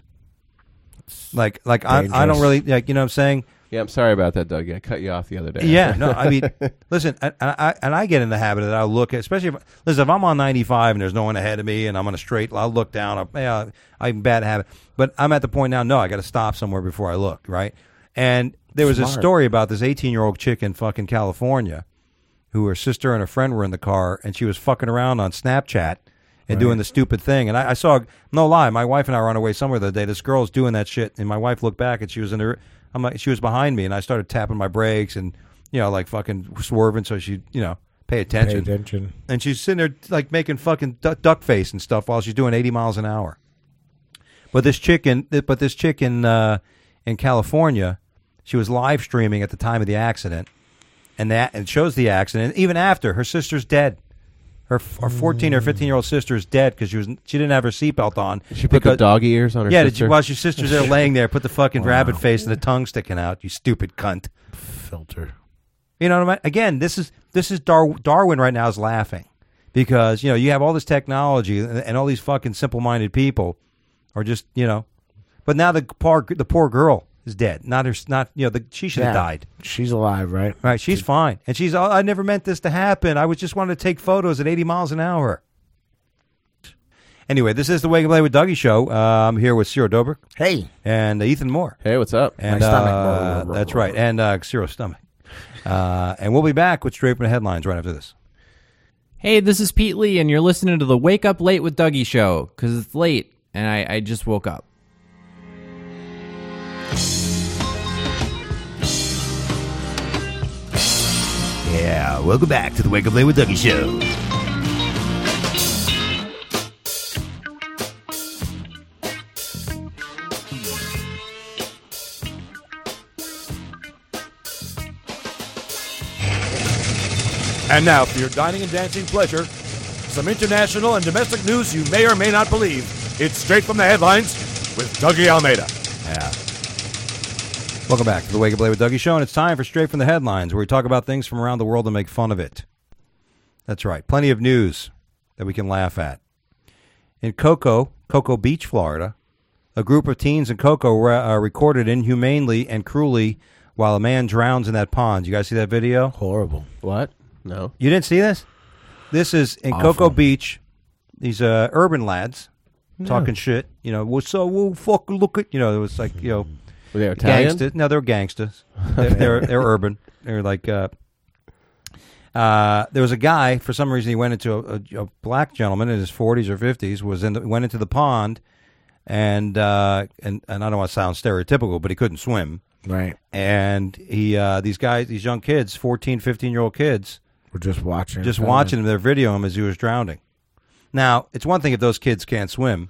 Like, like I, I don't Dangerous. really, like, you know what I'm saying? Yeah, I'm sorry about that, Doug. I cut you off the other day. Yeah, no, I mean, listen, and and I and I get in the habit that I'll look at, especially if listen, if I'm on ninety-five and there's no one ahead of me and I'm on a straight, I'll look down. I'll, yeah, I'm bad habit, but I'm at the point now. No, I got to stop somewhere before I look. Right, and there was a Smart. story about this eighteen year old chick in fucking California, who her sister and her friend were in the car, and she was fucking around on Snapchat and doing the stupid thing. And I, I saw, no lie, my wife and I were on our way somewhere the other day. This girl's doing that shit, and my wife looked back and she was in her. I'm like, she was behind me, and I started tapping my brakes and, you know, like fucking swerving so she, you know, pay attention. Pay attention. And she's sitting there like making fucking duck, duck face and stuff while she's doing eighty miles an hour. But this chick in, but this chick in, uh, in California, she was live streaming at the time of the accident, and that and shows the accident. Even after, her sister's dead. Her her fourteen or fifteen year old sister is dead because she was she didn't have her seatbelt on. She put because, the doggy ears on her yeah, sister? did you, while your sister's there laying there, put the fucking Wow. rabbit face and the tongue sticking out. You stupid cunt. Filter. You know what I mean? Again, this is this is Dar- Darwin right now is laughing because you know you have all this technology and, and all these fucking simple minded people are just you know, but now the poor the poor girl is dead. Not her. Not you know. The, she should have Yeah. died. She's alive, right? Right. She's fine, and she's. Oh, I never meant this to happen. I was just wanted to take photos at eighty miles an hour. Anyway, this is the Wake Up Play with Dougie show. Uh, I'm here with Cyril Dobrik Hey. and uh, Ethan Moore. Hey, what's up? And My uh, stomach. that's right, and uh, Cyril's stomach. Uh, and we'll be back with Straight from the Headlines right after this. Hey, this is Pete Lee, and you're listening to the Wake Up Late with Dougie show, because it's late, and I, I just woke up. Yeah, welcome back to the Wake Up Late with Dougie show. And now, for your dining and dancing pleasure, some international and domestic news you may or may not believe. It's Straight from the Headlines with Dougie Almeida. Yeah. Welcome back to the Wake Up Late with Dougie show, and it's time for Straight from the Headlines, where we talk about things from around the world and make fun of it. That's right. Plenty of news that we can laugh at. In Cocoa, Cocoa Beach, Florida, a group of teens in Cocoa re- uh, recorded inhumanely and cruelly while a man drowns in that pond. You guys see that video? Horrible. What? No. You didn't see this? This is in Awful. Cocoa Beach. These uh, urban lads talking shit. You know, well, so we'll fuck look at. You know, it was like you know, Were they Italian? gangsters. No, they're gangsters. They're they're, they're urban. They're like. Uh, uh, there was a guy. For some reason, he went into a, a, a black gentleman in his forties or fifties. Was in the, went into the pond, and uh, and and I don't want to sound stereotypical, but he couldn't swim. Right. And he uh, these guys, these young kids, fourteen, fifteen year old kids. We're just watching. Just filming. watching him, they're videoing him as he was drowning. Now, it's one thing if those kids can't swim,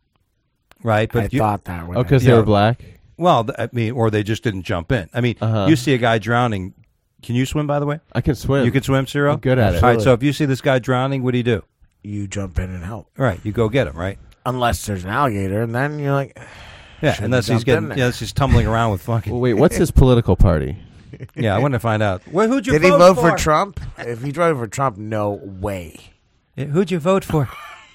right? But I you, thought that. When Oh, I- because Yeah. they were black? well, th- I mean, or they just didn't jump in. I mean, Uh-huh. you see a guy drowning. Can you swim, by the way? I can swim. You can swim, Cyril? I'm good at it. All right, so if you see this guy drowning, what do you do? you jump in and help. All right, you go get him, right? Unless there's an alligator, and then you're like, Yeah, Shouldn't unless have he's jumped in getting, there. yeah, unless he's tumbling around with fucking. Well, wait, what's his political party? Yeah, I want to find out. Well, who'd you did vote he vote for? for Trump? If he voted for Trump, no way. Yeah, who'd you vote for?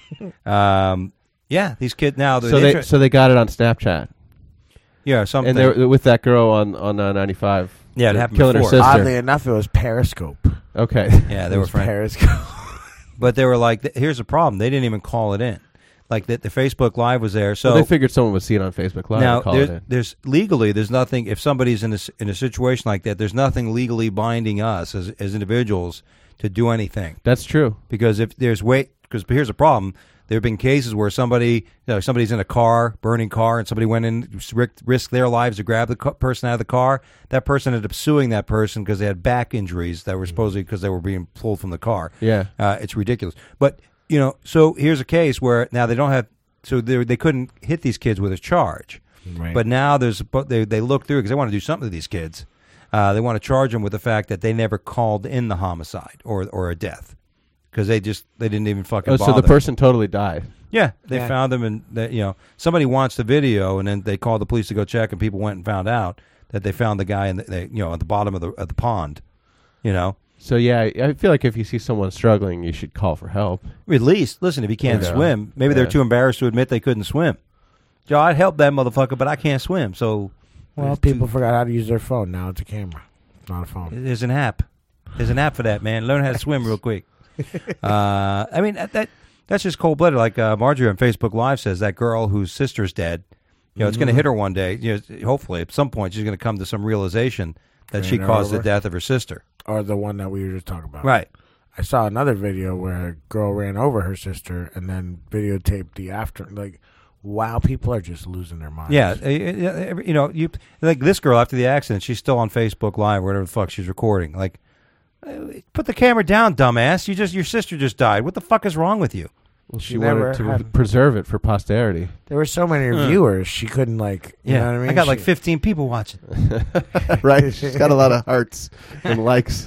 um, yeah, these kids now. So they so they got it on Snapchat, yeah, something. and they're with that girl on on uh, ninety-five. Yeah, it happened killing before. her sister. Oddly enough, it was Periscope. Okay, yeah, they It were was friends. Periscope. But they were like, th- here's the problem. They didn't even call it in. Like, the, the Facebook Live was there. So well, they figured someone would see it on Facebook Live. now, and call there's, it in. there's legally, there's nothing, if somebody's in a, s- in a situation like that, there's nothing legally binding us as, as individuals to do anything. That's true. Because if there's weight, because here's the problem. There have been cases where somebody, you know, somebody's in a car, burning car, and somebody went in, risked, risked their lives to grab the co- person out of the car. That person ended up suing that person because they had back injuries that were supposedly because they were being pulled from the car. Yeah. Uh, it's ridiculous. But, you know, so here's a case where now they don't have, so they they couldn't hit these kids with a charge. Right. But now there's, but they, they look through because they want to do something to these kids. Uh, they want to charge them with the fact that they never called in the homicide or or a death. Because they just they didn't even fucking Oh, bother. so the person totally died. Yeah, they Yeah. found them, and that you know somebody wants the video, and then they called the police to go check, and people went and found out that they found the guy in the, they, you know at the bottom of the of the pond. You know, So yeah, I I feel like if you see someone struggling, you should call for help. at least listen if he can't Yeah. swim, maybe they're Yeah. too embarrassed to admit they couldn't swim. Joe, I'd help that motherfucker, but I can't swim. So, well, there's people two- forgot how to use their phone. Now it's a camera, it's not a phone. There's an app. There's an app for that, man. Learn how to swim real quick. Uh, I mean that, that that's just cold blooded. Like uh, Marjorie on Facebook Live says, that girl whose sister's dead. You know, it's going to hit her one day. You know, hopefully, at some point, she's going to come to some realization that she Ran her caused the over? death of her sister. Or the one that we were just talking about. Right. I saw another video where a girl ran over her sister and then videotaped the after. Like, wow, people are just losing their minds. Yeah. uh, uh, You know, you like this girl after the accident. She's still on Facebook Live, or whatever the fuck she's recording. Like, Put the camera down, dumbass. You just your sister just died. What the fuck is wrong with you? Well, she She never wanted to had- preserve it for posterity. There were so many Uh. viewers, she couldn't like. You know what I mean? got like She- fifteen people watching. Right? She's got a lot of hearts and likes.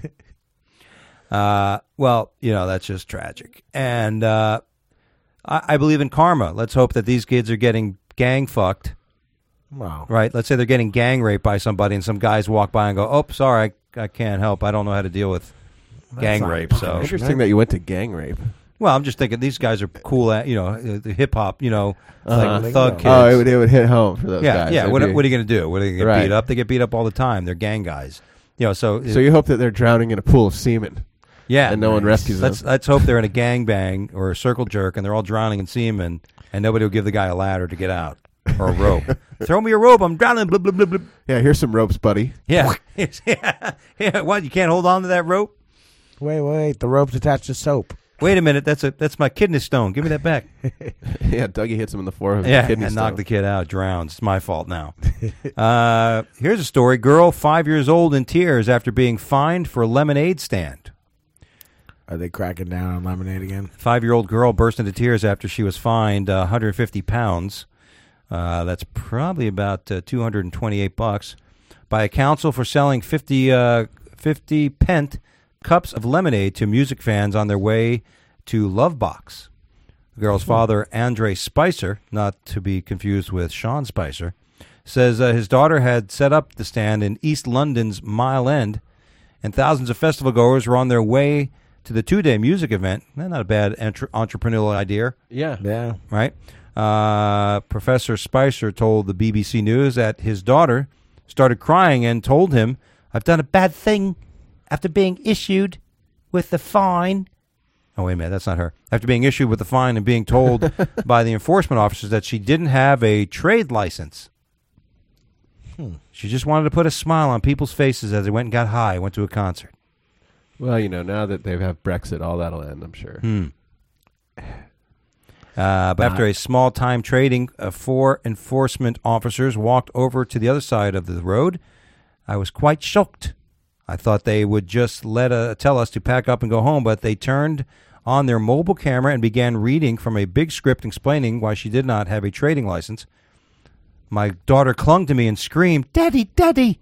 Uh, well, you know, that's just tragic. And uh, I, I believe in karma. Let's hope that these kids are getting gang fucked. Wow. Right? Let's say they're getting gang raped by somebody, and some guys walk by and go, "Oh, sorry, I, I can't help. I don't know how to deal with gang not rape." So, Interesting that you went to gang rape. well, I'm just thinking these guys are cool at, you know, uh, the hip hop, you know, Uh-huh. like thug kids. Oh, it would, it would hit home for those yeah, guys. yeah. They'd What, be- what are you going to do? What are they going to get Right. beat up? They get beat up all the time. They're gang guys. You know, so So you hope that they're drowning in a pool of semen. yeah, and no one rescues let's, them. Let's hope they're in a gang bang or a circle jerk, and they're all drowning in semen, and nobody will give the guy a ladder to get out or a rope. Throw me a rope. I'm drowning. Blah, blah, blah, blah. Yeah, here's some ropes, buddy. Yeah. yeah. Yeah. What? You can't hold on to that rope? Wait, wait. The rope's attached to soap. Wait a minute. That's a that's my kidney stone. Give me that back. Yeah, Dougie hits him in the forehead. with Yeah, the kidney and stone. knock the kid out. Drowns. It's my fault now. uh, here's a story. Girl, five years old, in tears after being fined for a lemonade stand. Are they cracking down on lemonade again? Five-year-old girl burst into tears after she was fined uh, one hundred fifty pounds. Uh, that's probably about uh, two hundred twenty-eight bucks by a council for selling fifty, uh, fifty pent cups of lemonade to music fans on their way to Love Box. The girl's father, Andre Spicer, not to be confused with Sean Spicer, says uh, his daughter had set up the stand in East London's Mile End, and thousands of festival goers were on their way to the two-day music event. Eh, Not a bad entre- entrepreneurial idea, Yeah. Yeah. right? Uh, Professor Spicer told the B B C News that his daughter started crying and told him, "I've done a bad thing after being issued with the fine." Oh, wait a minute, that's not her. After being issued with the fine and being told by the enforcement officers that she didn't have a trade license. Hmm. She just wanted to put a smile on people's faces as they went and got high, went to a concert. Well, you know, now that they have Brexit, all that'll end, I'm sure. Hmm. Uh, but after a small time trading, uh, four enforcement officers walked over to the other side of the road. I was quite shocked. I thought they would just let uh, tell us to pack up and go home, but they turned on their mobile camera and began reading from a big script explaining why she did not have a trading license. My daughter clung to me and screamed, "Daddy, Daddy,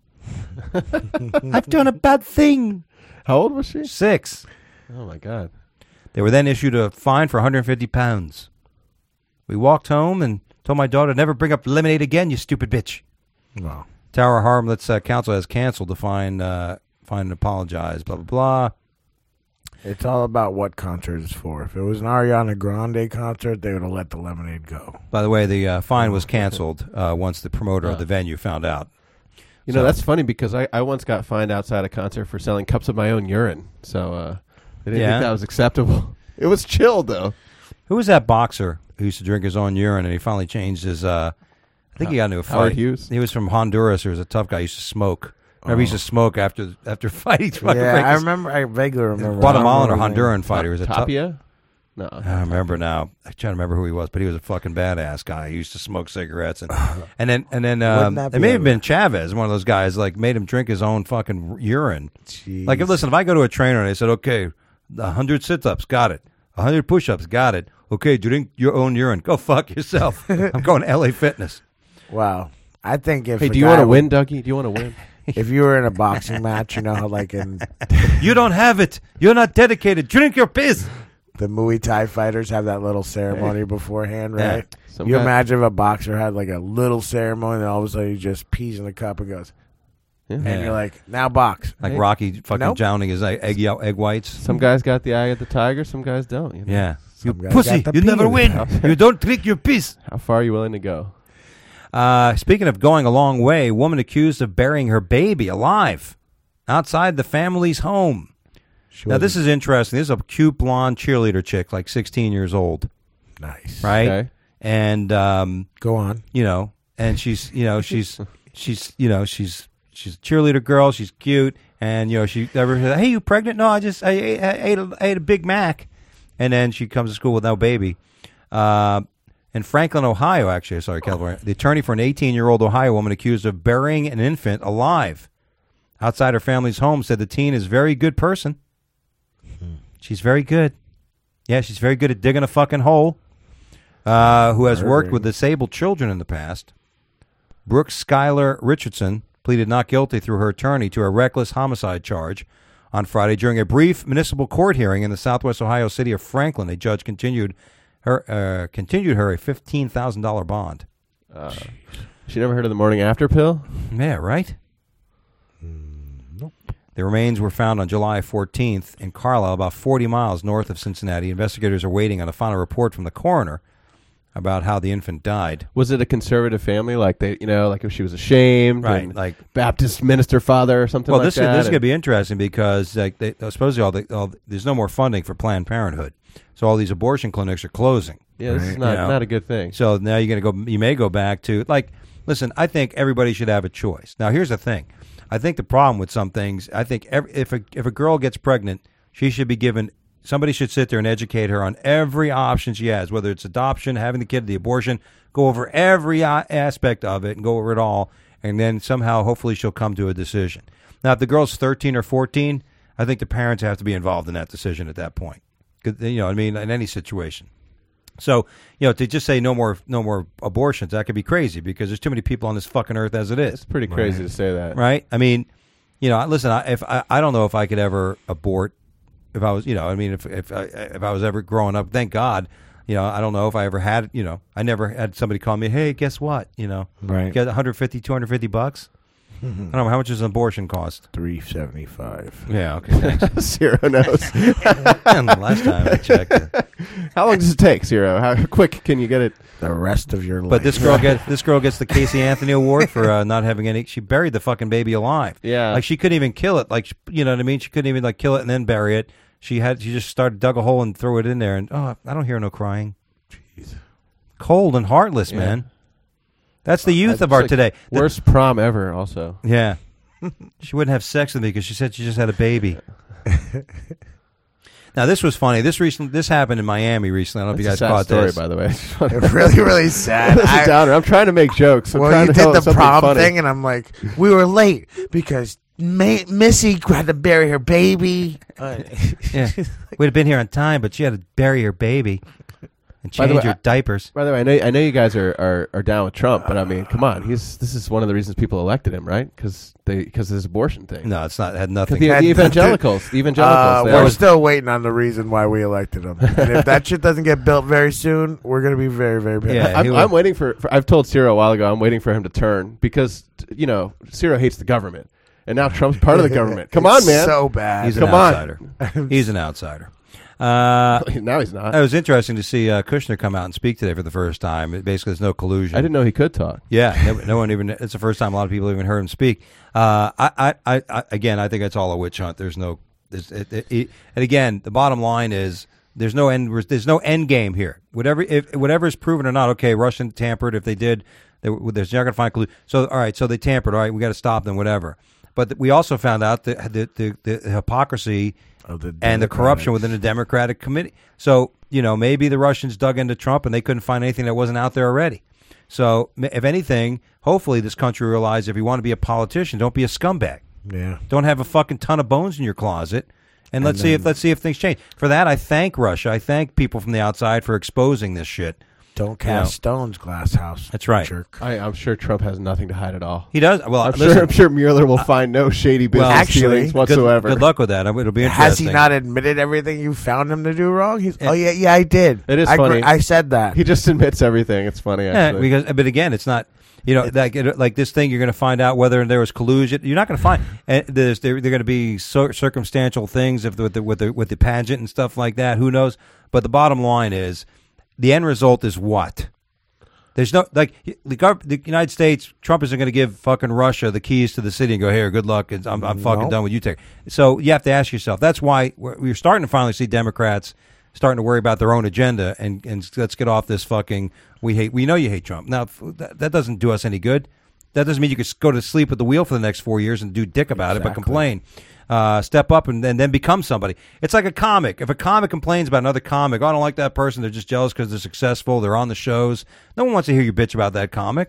I've done a bad thing." How old was she? Six. Oh, my God. They were then issued a fine for one hundred fifty pounds. We walked home and told my daughter, "Never bring up lemonade again, you stupid bitch." Wow. Tower Hamlets uh, Council has canceled the fine, uh, fine and apologize, blah, blah, blah. It's all about what concert it's for. If it was an Ariana Grande concert, they would have let the lemonade go. By the way, the uh, fine was canceled uh, once the promoter of the venue found out. You know, So- that's funny because I, I once got fined outside a concert for selling cups of my own urine. So uh, they didn't Yeah? think that was acceptable. It was chill, though. Who was that boxer who used to drink his own urine and he finally changed his, uh, I think he got into a fight. Howard Hughes? He was from Honduras. He was a tough guy. He used to smoke. Remember, he used to smoke after after fighting. Yeah, I remember. I vaguely remember. Guatemalan or I don't remember Honduran fighter. He was a tough. Tapia? No. I remember now. I'm trying to remember who he was, but he was a fucking badass guy. He used to smoke cigarettes, and and then and then um, Wouldn't that it be may have a- been Chavez, one of those guys, like made him drink his own fucking urine. Jeez. Like, if, listen, if I go to a trainer and they said, "Okay, a hundred sit-ups, got it. A hundred push-ups, got it. Okay, drink your own urine. Go fuck yourself." I'm going to L A Fitness. Wow. I think if Hey, a do you guy want to would- win, Dougie? Do you want to win? If you were in a boxing match, you know how like in You don't have it. You're not dedicated. Drink your piss. the Muay Thai fighters have that little ceremony beforehand, Yeah. right? Some You guy- imagine if a boxer had like a little ceremony, and all of a sudden he just pees in the cup and goes, Yeah. and you're like, now box. Like Hey, Rocky fucking Nope. drowning his egg, egg, egg whites. Some guys got the eye of the tiger, some guys don't. You know? Yeah. You Some guys pussy. got the You never penis. win. You don't drink your piss. How far are you willing to go? Uh, speaking of going a long way, woman accused of burying her baby alive outside the family's home. She Now, this wasn't- is interesting. This is a cute blonde cheerleader chick, like sixteen years old, nice. right? Okay. And, um, Go on. you know, and she's, you know, she's, she's, you know, she's, she's a cheerleader girl. She's cute. And, you know, she ever said, "Hey, you pregnant?" "No, I just, I, ate- I ate, a, I ate a Big Mac." And then she comes to school with no baby. Uh, in Franklin, Ohio, actually, sorry, California, the attorney for an eighteen-year-old Ohio woman accused of burying an infant alive outside her family's home said the teen is a very good person. She's very good. Yeah, she's very good at digging a fucking hole. Uh, who has worked with disabled children in the past. Brooke Schuyler Richardson pleaded not guilty through her attorney to a reckless homicide charge on Friday during a brief municipal court hearing in the southwest Ohio city of Franklin. A judge continued her uh, continued her a fifteen thousand dollars bond. Uh, she never heard of the morning after pill? Yeah, right? Mm, nope. The remains were found on July fourteenth in Carlisle, about forty miles north of Cincinnati. Investigators are waiting on a final report from the coroner about how the infant died. Was it a conservative family? Like they, you know, like if she was ashamed, Right, and like- Baptist minister father or something Well, like this that? is, this is and- going to be interesting because like they, supposedly all the, all, there's no more funding for Planned Parenthood, so all these abortion clinics are closing. Yeah, this is Right. not You know? not a good thing. So now you're going to go. You may go back to like. Listen, I think everybody should have a choice. Now, here's the thing. I think the problem with some things. I think every, if a if a girl gets pregnant, she should be given. Somebody should sit there and educate her on every option she has, whether it's adoption, having the kid, the abortion. Go over every aspect of it and go over it all, and then somehow, hopefully, she'll come to a decision. Now, if the girl's thirteen or fourteen, I think the parents have to be involved in that decision at that point. 'Cause, you know, I mean, in any situation. So, you know, to just say no more, no more abortions, that could be crazy because there's too many people on this fucking earth as it is. It's pretty crazy to say that, right? I mean, you know, listen, I, if I, I don't know if I could ever abort if I was, you know, I mean, if if I, if I was ever growing up, thank God, you know, I don't know if I ever had, you know, I never had somebody call me, hey, guess what, you know, Right. get one hundred fifty, two hundred fifty bucks. I don't know how much does an abortion cost. Three seventy five. Yeah, okay, thanks. Zero knows. And the last time I checked. How long does it take, Zero? How quick can you get it? The rest of your life. But this girl gets this girl gets the Casey Anthony Award for uh, not having any. She buried the fucking baby alive. Yeah, like she couldn't even kill it. Like, you know what I mean? She couldn't even like kill it and then bury it. She had she just started dug a hole and threw it in there. And oh, I don't hear no crying. Jeez, cold and heartless, Yeah. man. That's the youth It's of our like today. The- Worst prom ever. Also, yeah. She wouldn't have sex with me because she said she just had a baby. Now this was funny. This recent this happened in Miami recently. I don't know That's if you a guys sad caught story, this. by the way. really, really sad. That's a I- downer. I'm trying to make jokes. I'm well, trying you to tell did the something prom funny. thing, and I'm like, we were late because Ma- Missy had to bury her baby. Uh, Yeah, we'd have been here on time, but she had to bury her baby and By the change way, her diapers. By the way, I know I know you guys are, are, are down with Trump, but I mean, come on, he's this is one of the reasons people elected him, right? Because they because of this abortion thing. No, it's not. It had 'Cause nothing. the, Had the nothing- evangelicals, the evangelicals. uh, they we're always- still waiting on the reason why we elected him. And if that shit doesn't get built very soon, we're going to be very, very bad. Yeah, he I'm, would- I'm waiting for, for. I've told Ciro a while ago. I'm waiting for him to turn because t- you know Ciro hates the government, and now Trump's part of the government. Come on, It's man. so bad. He's an Come on. outsider. He's an outsider. Uh, now he's not. it was interesting to see uh, Kushner come out and speak today for the first time. It, basically, there's no collusion. I didn't know he could talk. Yeah, no, no one even. It's the first time a lot of people even heard him speak. Uh, I, I, I, I, again, I think it's all a witch hunt. There's no. There's, it, it, it, and again, the bottom line is there's no end. There's no end game here. Whatever, if whatever is proven or not, okay, Russian tampered. If they did, they, there's not going to find collusion. So, all right, so they tampered. All right, we got to stop them. Whatever. But th- we also found out that the the, the, the hypocrisy Of the and the corruption Democrats. within the Democratic committee. So, you know, maybe the Russians dug into Trump and they couldn't find anything that wasn't out there already. So, m- if anything, hopefully this country realizes if you want to be a politician, don't be a scumbag. Yeah. Don't have a fucking ton of bones in your closet. And, let's see if let's see if things change. For that, I thank Russia. I thank people from the outside for exposing this shit. Don't You know. cast stones, glass house. That's right. Jerk. I, I'm sure Trump has nothing to hide at all. He does. Well, I'm listen, sure. I'm sure Mueller will find no shady business well, actually, dealings good- whatsoever. Good luck with that. It'll be interesting. Has he not admitted everything you found him to do wrong? He's oh yeah yeah I did. It is I, funny. I said that. He just admits everything. It's funny, Yeah, actually. because but again, it's not. You know, like it- like this thing, you're going to find out whether there was collusion. You're not going to find. And there's there, there are going to be cir- circumstantial things if with the with the with the pageant and stuff like that. Who knows? But the bottom line is, the end result is what. There's no like the, gov- the United States. Trump isn't going to give fucking Russia the keys to the city and go, here, good luck. It's, I'm, I'm fucking No. done with you. Take. So you have to ask yourself. That's why we're, we're starting to finally see Democrats starting to worry about their own agenda and, and let's get off this fucking. We hate. We know you hate Trump. Now f- that, that doesn't do us any good. That doesn't mean you could go to sleep at the wheel for the next four years and do dick about it, but Exactly. complain. Uh, step up and, and then become somebody. It's like a comic. If a comic complains about another comic, oh, I don't like that person. They're just jealous because they're successful. They're on the shows. No one wants to hear you bitch about that comic.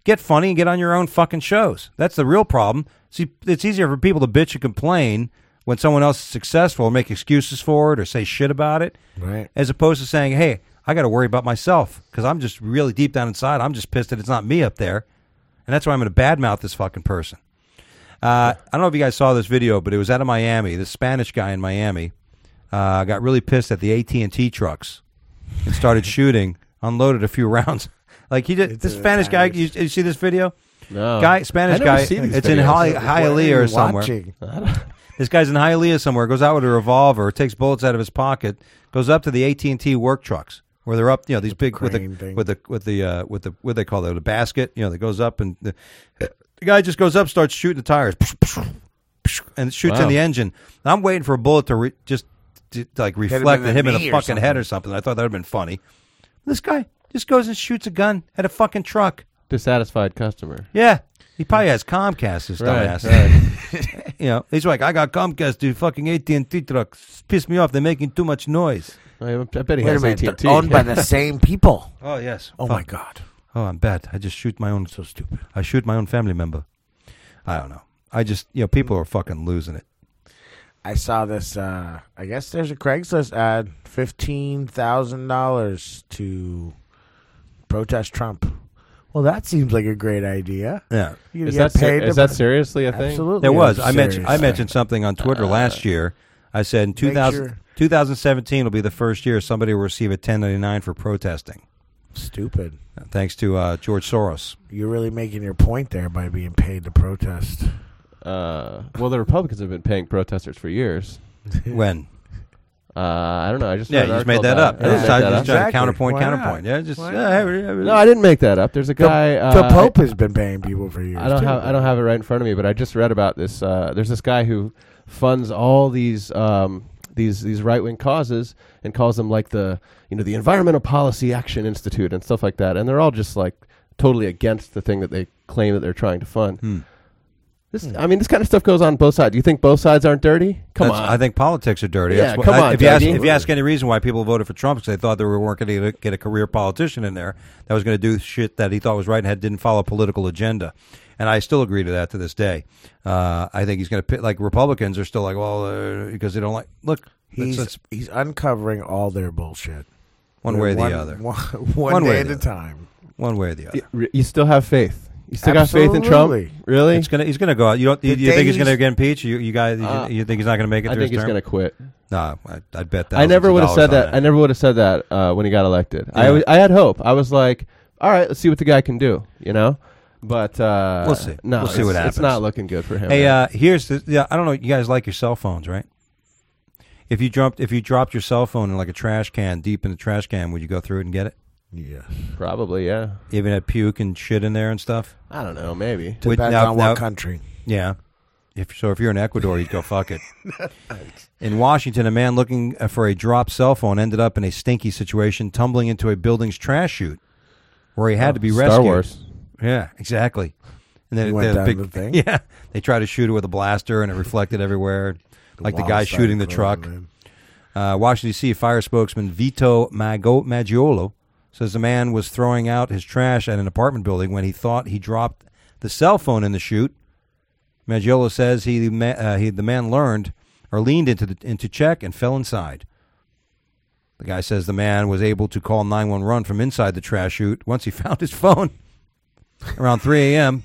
get funny and get on your own fucking shows. That's the real problem. See, it's easier for people to bitch and complain when someone else is successful, or make excuses for it, or say shit about it, Right. as opposed to saying, hey, I got to worry about myself because I'm just really deep down inside. I'm just pissed that it's not me up there. And that's why I'm going to badmouth this fucking person. Uh, I don't know if you guys saw this video, but it was out of Miami. This Spanish guy in Miami uh, got really pissed at the A T and T trucks and started shooting, unloaded a few rounds. Like he did. This Spanish guy, you, you see this video? No. Guy, Spanish I never guy. see these It's in videos. Hi- Hialeah or somewhere. Watching. This guy's in Hialeah somewhere, goes out with a revolver, takes bullets out of his pocket, goes up to the A T and T work trucks where they're up, you know, these big with the crane thing. with the with the uh, with the what do they call it, the basket, you know, that goes up, and the, the guy just goes up, starts shooting the tires, and shoots Wow. in the engine. And I'm waiting for a bullet to re, just to, like reflect in at the him in the knee or fucking head something. or something. I thought that would have been funny. This guy just goes and shoots a gun at a fucking truck. Dissatisfied customer. Yeah. He probably has Comcast, this Right, dumbass. right. You know, he's like, I got Comcast, dude. Fucking A T and T trucks piss me off. They're making too much noise. I, I bet he Wait a has minute. A T and T. They're owned by the same people. Oh, yes. Oh, Fuck. my God. Oh, I'm bad. I just shoot my own. So stupid. I shoot my own family member. I don't know. I just, you know, people are fucking losing it. I saw this. Uh, I guess there's a Craigslist ad, fifteen thousand dollars to protest Trump. Well, that seems like a great idea. Yeah. You Is get that, ser- paid is to- that seriously a thing? Absolutely. There was. a I mentioned I serious mentioned thing. something on Twitter last year. I said in two thousand, sure- two thousand seventeen will be the first year somebody will receive a ten ninety-nine for protesting. Stupid. Thanks to uh, George Soros. You're really making your point there by being paid to protest. Uh, well, the Republicans have been paying protesters for years. When? Uh, I don't know. I just Yeah, read you an just made article that up. about it. I didn't Just make try- that just up. try to Exactly. counterpoint, Why not? counterpoint. Yeah, just Why yeah, not? hey, hey, No, I didn't make that up. There's a guy. the Uh, Pope has been paying people for years. I don't too. have I don't have it right in front of me, but I just read about this. Uh, there's this guy who funds all these um, these these right wing causes and calls them like the you know the Environmental Policy Action Institute and stuff like that, and they're all just like totally against the thing that they claim that they're trying to fund. Hmm. This, I mean, this kind of stuff goes on both sides. Do you think both sides aren't dirty? Come That's- on. I think politics are dirty. Yeah, That's what- come I- on, If you, ask, Dougie. if you ask any reason why people voted for Trump, because they thought they were weren't going to get a career politician in there that was going to do shit that he thought was right and had, didn't follow a political agenda. And I still agree to that to this day. Uh, I think he's going to like Republicans are still like, well, uh, because they don't like. Look, He's it's, it's he's uncovering all their bullshit. one way or the one, other. One, one One way day or at the a other. time. One way or the other. you, you still have faith. You still got faith in Absolutely. Trump? Really? It's gonna. He's gonna go out. You don't. You, The you day think he's gonna he's- get impeached? You, you guys. You, Uh, you think he's not gonna make it? I through think his he's term? going to quit. No, I, I'd bet that. I never would have said that. I never would have said that uh, when he got elected. I Yeah. always- I had hope. I was like, all right, let's see what the guy can do. You know, but uh, We'll see. No, We'll see it's, what It's happens. not looking good for him. Hey, man. uh, here's the. Yeah, I don't know. You guys like your cell phones, right? If you dropped, if you dropped your cell phone in like a trash can, deep in the trash can, would you go through it and get it? Yeah. Probably, yeah. You even had puke and shit in there and stuff. I don't know, maybe. Would- Depends now- on now- what country. Yeah. If so, if you're in Ecuador, you'd go fuck it. In Washington, a man looking for a dropped cell phone ended up in a stinky situation, tumbling into a building's trash chute, where he had to be Star rescued. Wars. Yeah, exactly. And then He went the down big, the thing? Yeah, they tried to shoot it with a blaster, and it reflected everywhere, like the wall guy started shooting the closing truck. in. Uh, Washington, D C fire spokesman Vito Mago- Maggiolo says the man was throwing out his trash at an apartment building when he thought he dropped the cell phone in the chute. Maggiolo says he, ma- uh, he the man learned or leaned into the, into check and fell inside. The guy says the man was able to call nine one one from inside the trash chute once he found his phone around three a.m.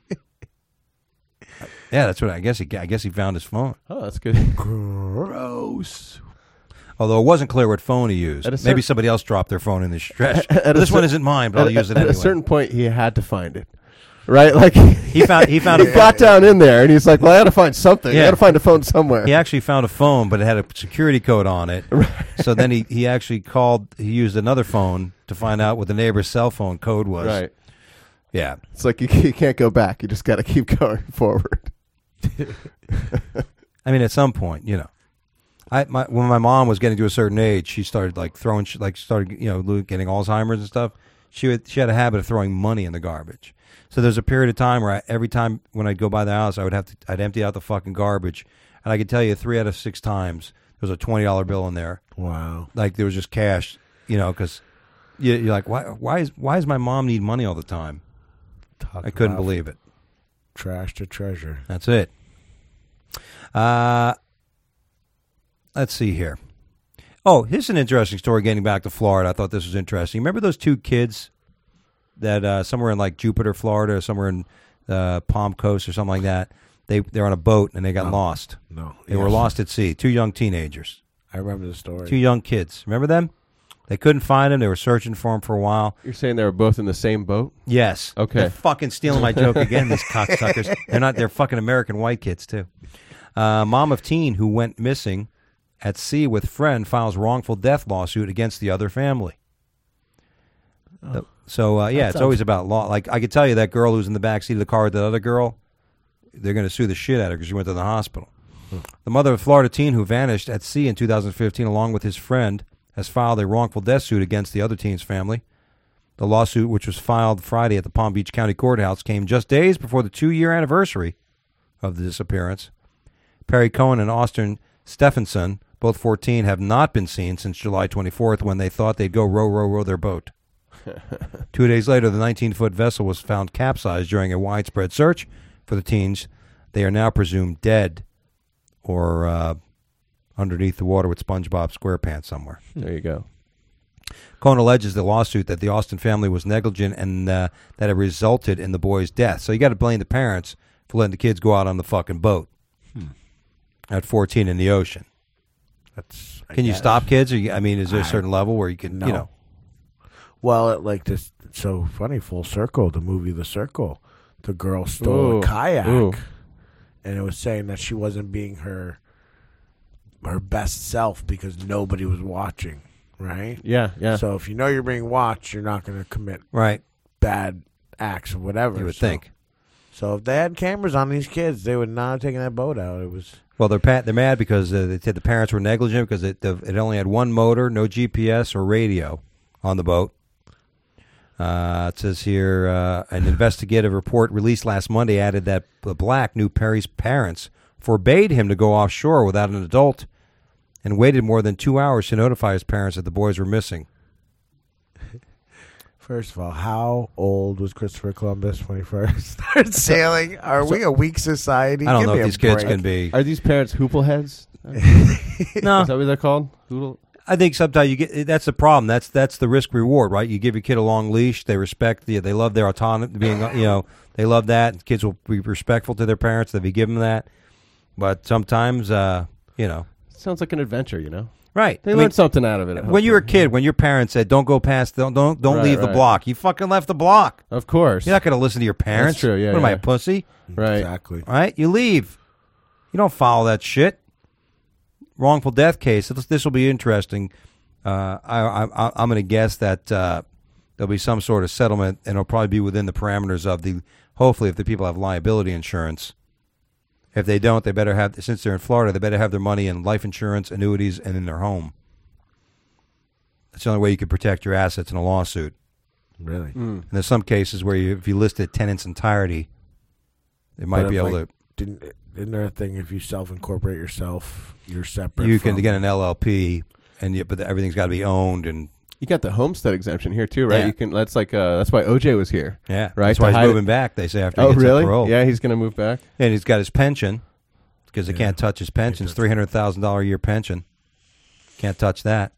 Yeah, that's what I guess. He I guess he found his phone. Oh, that's good. Gross. Although it wasn't clear what phone he used. At a Maybe cer- somebody else dropped their phone in the trash. At a this cer- one isn't mine, but I'll at, use it at anyway. a certain point, he had to find it, right? Like he found he found he a got down in there, and he's like, "Well, I got to find something. Yeah. I got to find a phone somewhere." He actually found a phone, but it had a security code on it. So then he, he actually called. He used another phone to find out what the neighbor's cell phone code was. Right. Yeah. It's like you, you can't go back. You just got to keep going forward. I mean, at some point, you know, I my, when my mom was getting to a certain age, she started like throwing, sh- like started, you know, getting Alzheimer's and stuff. She would, she had a habit of throwing money in the garbage. So there's a period of time where I, every time when I'd go by the house, I would have to, I'd empty out the fucking garbage, and I could tell you three out of six times there was a twenty dollar bill in there. Wow. Like there was just cash, you know, because you, you're like, why, why is, why does my mom need money all the time? Talk I couldn't about believe it. Trash to treasure. That's it. Uh, let's see here. Oh, here's an interesting story getting back to Florida. I thought this was interesting. Remember those two kids that uh, somewhere in like Jupiter, Florida, or somewhere in uh, Palm Coast or something like that? They, they're on a boat and they got No. lost. No. They were Yes. lost at sea. Two young teenagers. I remember the story. Two young kids. Remember them? They couldn't find them. They were searching for them for a while. You're saying they were both in the same boat? Yes. Okay. They're fucking stealing my joke again, these cocksuckers. They're not. They're fucking American white kids, too. Uh, mom of teen who went missing at sea with friend files wrongful death lawsuit against the other family. Oh. So, uh, yeah, That it's sounds- always about law. Like, I could tell you that girl who's in the backseat of the car with the other girl, they're going to sue the shit out of her because she went to the hospital. Hmm. The mother of a Florida teen who vanished at sea in two thousand fifteen along with his friend has filed a wrongful death suit against the other teen's family. The lawsuit, which was filed Friday at the Palm Beach County Courthouse, came just days before the two-year anniversary of the disappearance. Perry Cohen and Austin Stephenson, both fourteen, have not been seen since July twenty-fourth when they thought they'd go row, row, row their boat. Two days later, the nineteen-foot vessel was found capsized during a widespread search for the teens. They are now presumed dead or uh, underneath the water with SpongeBob SquarePants somewhere. There you go. Cohen alleges the lawsuit that the Austin family was negligent and uh, that it resulted in the boy's death. So you got to blame the parents for letting the kids go out on the fucking boat Hmm. at fourteen in the ocean. That's. I Can you guess. stop kids? Or you, I mean, is there a I- certain level where you can, No. you know? Well, it, like this, it's so funny. Full Circle, the movie The Circle. The girl stole Ooh. a kayak, Ooh. and it was saying that she wasn't being her her best self because nobody was watching. Right? Yeah, yeah. So if you know you're being watched, you're not going to commit Right. bad acts or whatever. You would So- think. So if they had cameras on these kids, they would not have taken that boat out. It was Well, they're pa- they're mad because uh, they said the parents were negligent because it the, it only had one motor, no G P S or radio on the boat. Uh, it says here uh, an investigative report released last Monday added that the Black knew Perry's parents forbade him to go offshore without an adult and waited more than two hours to notify his parents that the boys were missing. First of all, how old was Christopher Columbus when he first started sailing? Are we a weak society? I don't Give know me if a these kids break. can be. Are these parents hoople heads? No, Is that what they're called? Hoodle? I think sometimes you get that's the problem. That's that's the risk reward, right? You give your kid a long leash, they respect the, they love their autonomy, being you know they love that. Kids will be respectful to their parents if you give them that. But sometimes, uh, you know, Sounds like an adventure, you know? right? They I learned mean, something out of it. when you were a hopefully. kid, when your parents said, "Don't go past, don't don't don't Right, leave the right. block," you fucking left the block. Of course. You're not going to listen to your parents. true, yeah, What am I, yeah. a pussy? Right. Exactly. All right, you leave. You don't follow that shit. Wrongful death case. This, this will be interesting. Uh, I, I, I'm going to guess that uh, there'll be some sort of settlement, and it'll probably be within the parameters of the. Hopefully, if the people have liability insurance. If they don't, they better have. Since they're in Florida, they better have their money in life insurance, annuities, and in their home. That's the only way you can protect your assets in a lawsuit. Really? And there's some cases where you, if you list it tenant's entirety, they might But be if, able like, to. Didn't isn't there a thing if you self-incorporate yourself, you're separate? You can from, get an L L P, and you, but everything's got to be owned, and You got the homestead exemption here too, right? Yeah. You can. That's like. Uh, that's why O J was here. yeah, Right, That's to why he's hide moving it. back. They say after Oh, he gets really? out parole. Yeah, he's going to move back. And he's got his pension because they Yeah. can't touch his pension. It's three hundred thousand dollar a year pension. Can't touch that.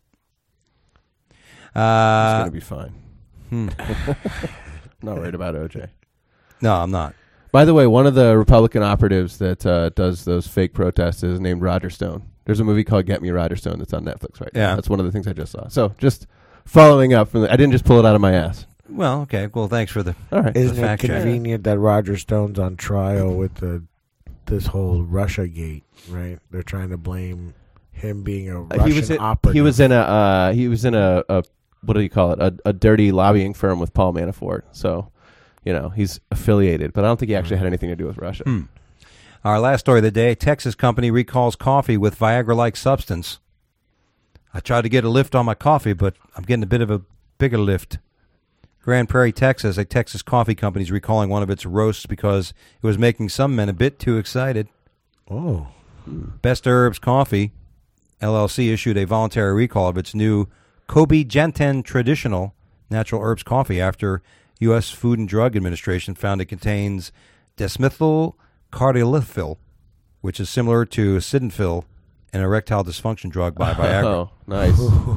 He's Uh, going to be fine. hmm. Not worried about O J. No, I'm not. By the way, one of the Republican operatives that uh, does those fake protests is named Roger Stone. There's a movie called Get Me Roger Stone that's on Netflix right Yeah. now. That's one of the things I just saw. So just following up from the, I didn't just pull it out of my ass. Well, okay. Well, thanks for the. All right. Isn't it fact check. convenient that Roger Stone's on trial with the this whole Russia gate? Right? They're trying to blame him being a Russian Uh, he was in, operative. he was in a uh, he was in a, a what do you call it a, a dirty lobbying firm with Paul Manafort. So you know he's affiliated, but I don't think he actually had anything to do with Russia. Hmm. Our last story of the day: Texas company recalls coffee with Viagra-like substance. I tried to get a lift on my coffee, but I'm getting a bit of a bigger lift. Grand Prairie, Texas, a Texas coffee company is recalling one of its roasts because it was making some men a bit too excited. Oh, Best Herbs Coffee, L L C, issued a voluntary recall of its new Kobe Janten Traditional Natural Herbs Coffee after U S Food and Drug Administration found it contains desmethyl cardioliphyl, which is similar to sildenafil, an erectile dysfunction drug by Viagra. Oh, nice.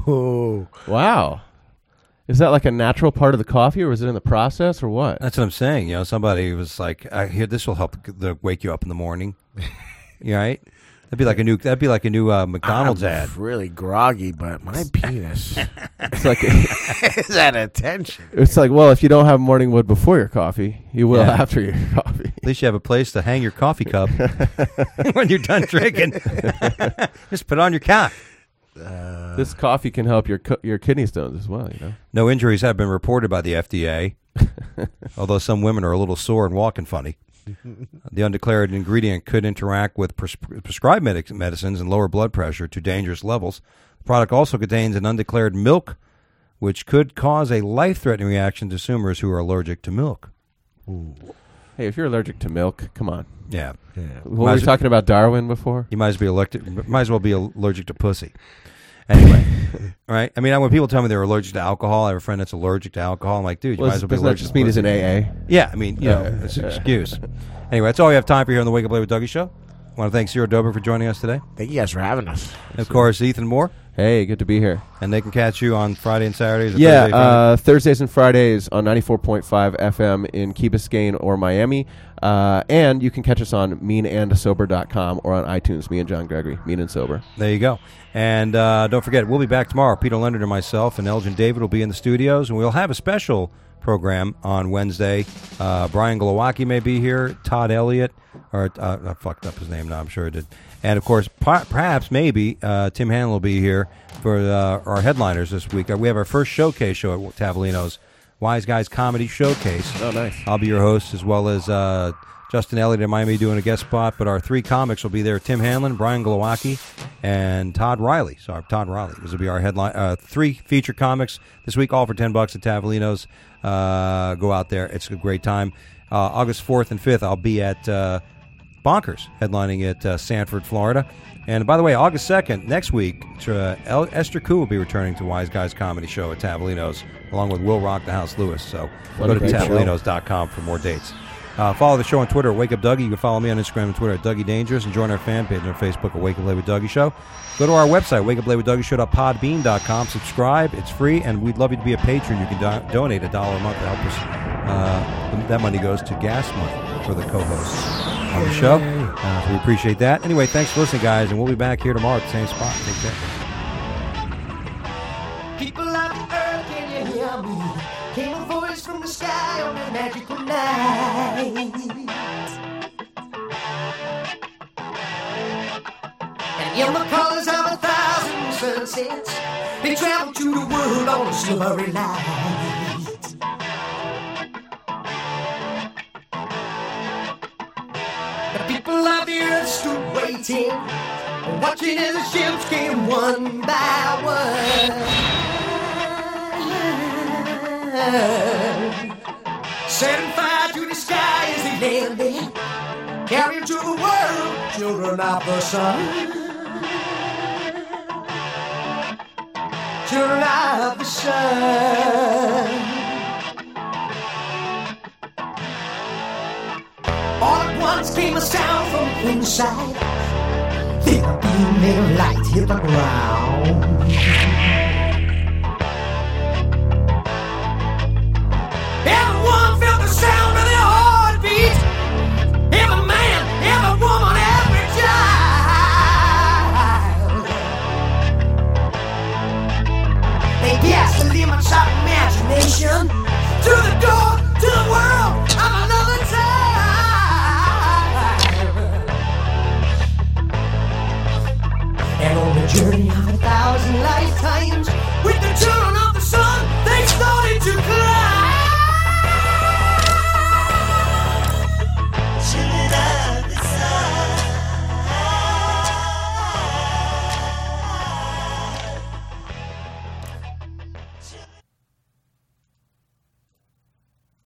Wow. Is that like a natural part of the coffee, or is it in the process, or what? That's what I'm saying. You know, somebody was like, "I hear this will help the, wake you up in the morning." You right? That'd be like a new. That'd be like a new uh, McDonald's I'm ad. Really groggy, but my penis It's like is at attention. it's like, well, if you don't have morning wood before your coffee, you will Yeah. after your coffee. At least you have a place to hang your coffee cup when you're done drinking. Just put it on your cock. This coffee can help your cu- your kidney stones as well. You know. No injuries have been reported by the F D A, although some women are a little sore and walking funny. The undeclared ingredient could interact with pres- prescribed medic- medicines and lower blood pressure to dangerous levels. The product also contains an undeclared milk, which could cause a life-threatening reaction to consumers who are allergic to milk. Ooh. Hey, if you're allergic to milk, come on. Yeah. Yeah. What Might were we as- talking about Darwin before? You might as, be elected, might as well be allergic to pussy. Anyway, right? I mean, when people tell me they're allergic to alcohol, I have a friend that's allergic to alcohol. I'm like, dude, you Well, might as well be doesn't that allergic just to mean he's pussy. an A A? Yeah, I mean, you know, it's an excuse. Anyway, that's all we have time for here on the Wake Up Late with Dougie show. I want to thank Zero Dober for joining us today. Thank you guys for having us. And of course, Ethan Moore. Hey, good to be here. And they can catch you on Friday and Saturdays. Or Yeah, Thursday, Friday? uh, Thursdays and Fridays on ninety-four point five F M in Key Biscayne or Miami. Uh, and you can catch us on mean and sober dot com or on iTunes, me and John Gregory, Mean and Sober. There you go. And uh, don't forget, we'll be back tomorrow. Peter Leonard and myself and Elgin David will be in the studios, and we'll have a special program on Wednesday. Uh, Brian Glowacki may be here, Todd Elliott, or uh, I fucked up his name now, I'm sure I did. And, of course, per- perhaps, maybe, uh, Tim Hanlon will be here for uh, our headliners this week. Uh, we have our first showcase show at Tavolino's, Wise Guys Comedy Showcase. Oh, nice. I'll be your host, as well as uh, Justin Elliott in Miami doing a guest spot. But our three comics will be there: Tim Hanlon, Brian Glowacki, and Todd Riley. Sorry, Todd Riley. This will be our headline. Uh, three feature comics this week, all for ten bucks at Tavolino's. Uh, go out there; it's a great time. Uh, August fourth and fifth, I'll be at uh, Bonkers, headlining at uh, Sanford, Florida. And by the way, August second, next week, uh, El- Esther Koo will be returning to Wise Guys Comedy Show at Tavolino's, along with Will Rock the House Lewis. So What go a to great show. Tavolinos dot com for more dates. Uh, follow the show on Twitter at Wake Up Dougie. You can follow me on Instagram and Twitter at Dougie Dangerous, and join our fan page on Facebook at Wake Up Late with Dougie Show. Go to our website, wake up late with dougie show dot podbean dot com. Subscribe. It's free, and we'd love you to be a patron. You can do- donate a dollar a month to help us. Uh, that money goes to gas money for the co-hosts on the show. Uh, so we appreciate that. Anyway, thanks for listening, guys, and we'll be back here tomorrow at the same spot. Take care. People of the earth, can you hear me? Came a voice from the sky on a magical night. And in the colors of a thousand sunsets, they traveled to the world on a silvery light. The people of the earth stood waiting, watching as the ships came one by one. Setting fire to the sky as they landed, carrying to the world children of the sun. Children of the sun. All at once came a sound from inside. Then a beam of light hit the ground.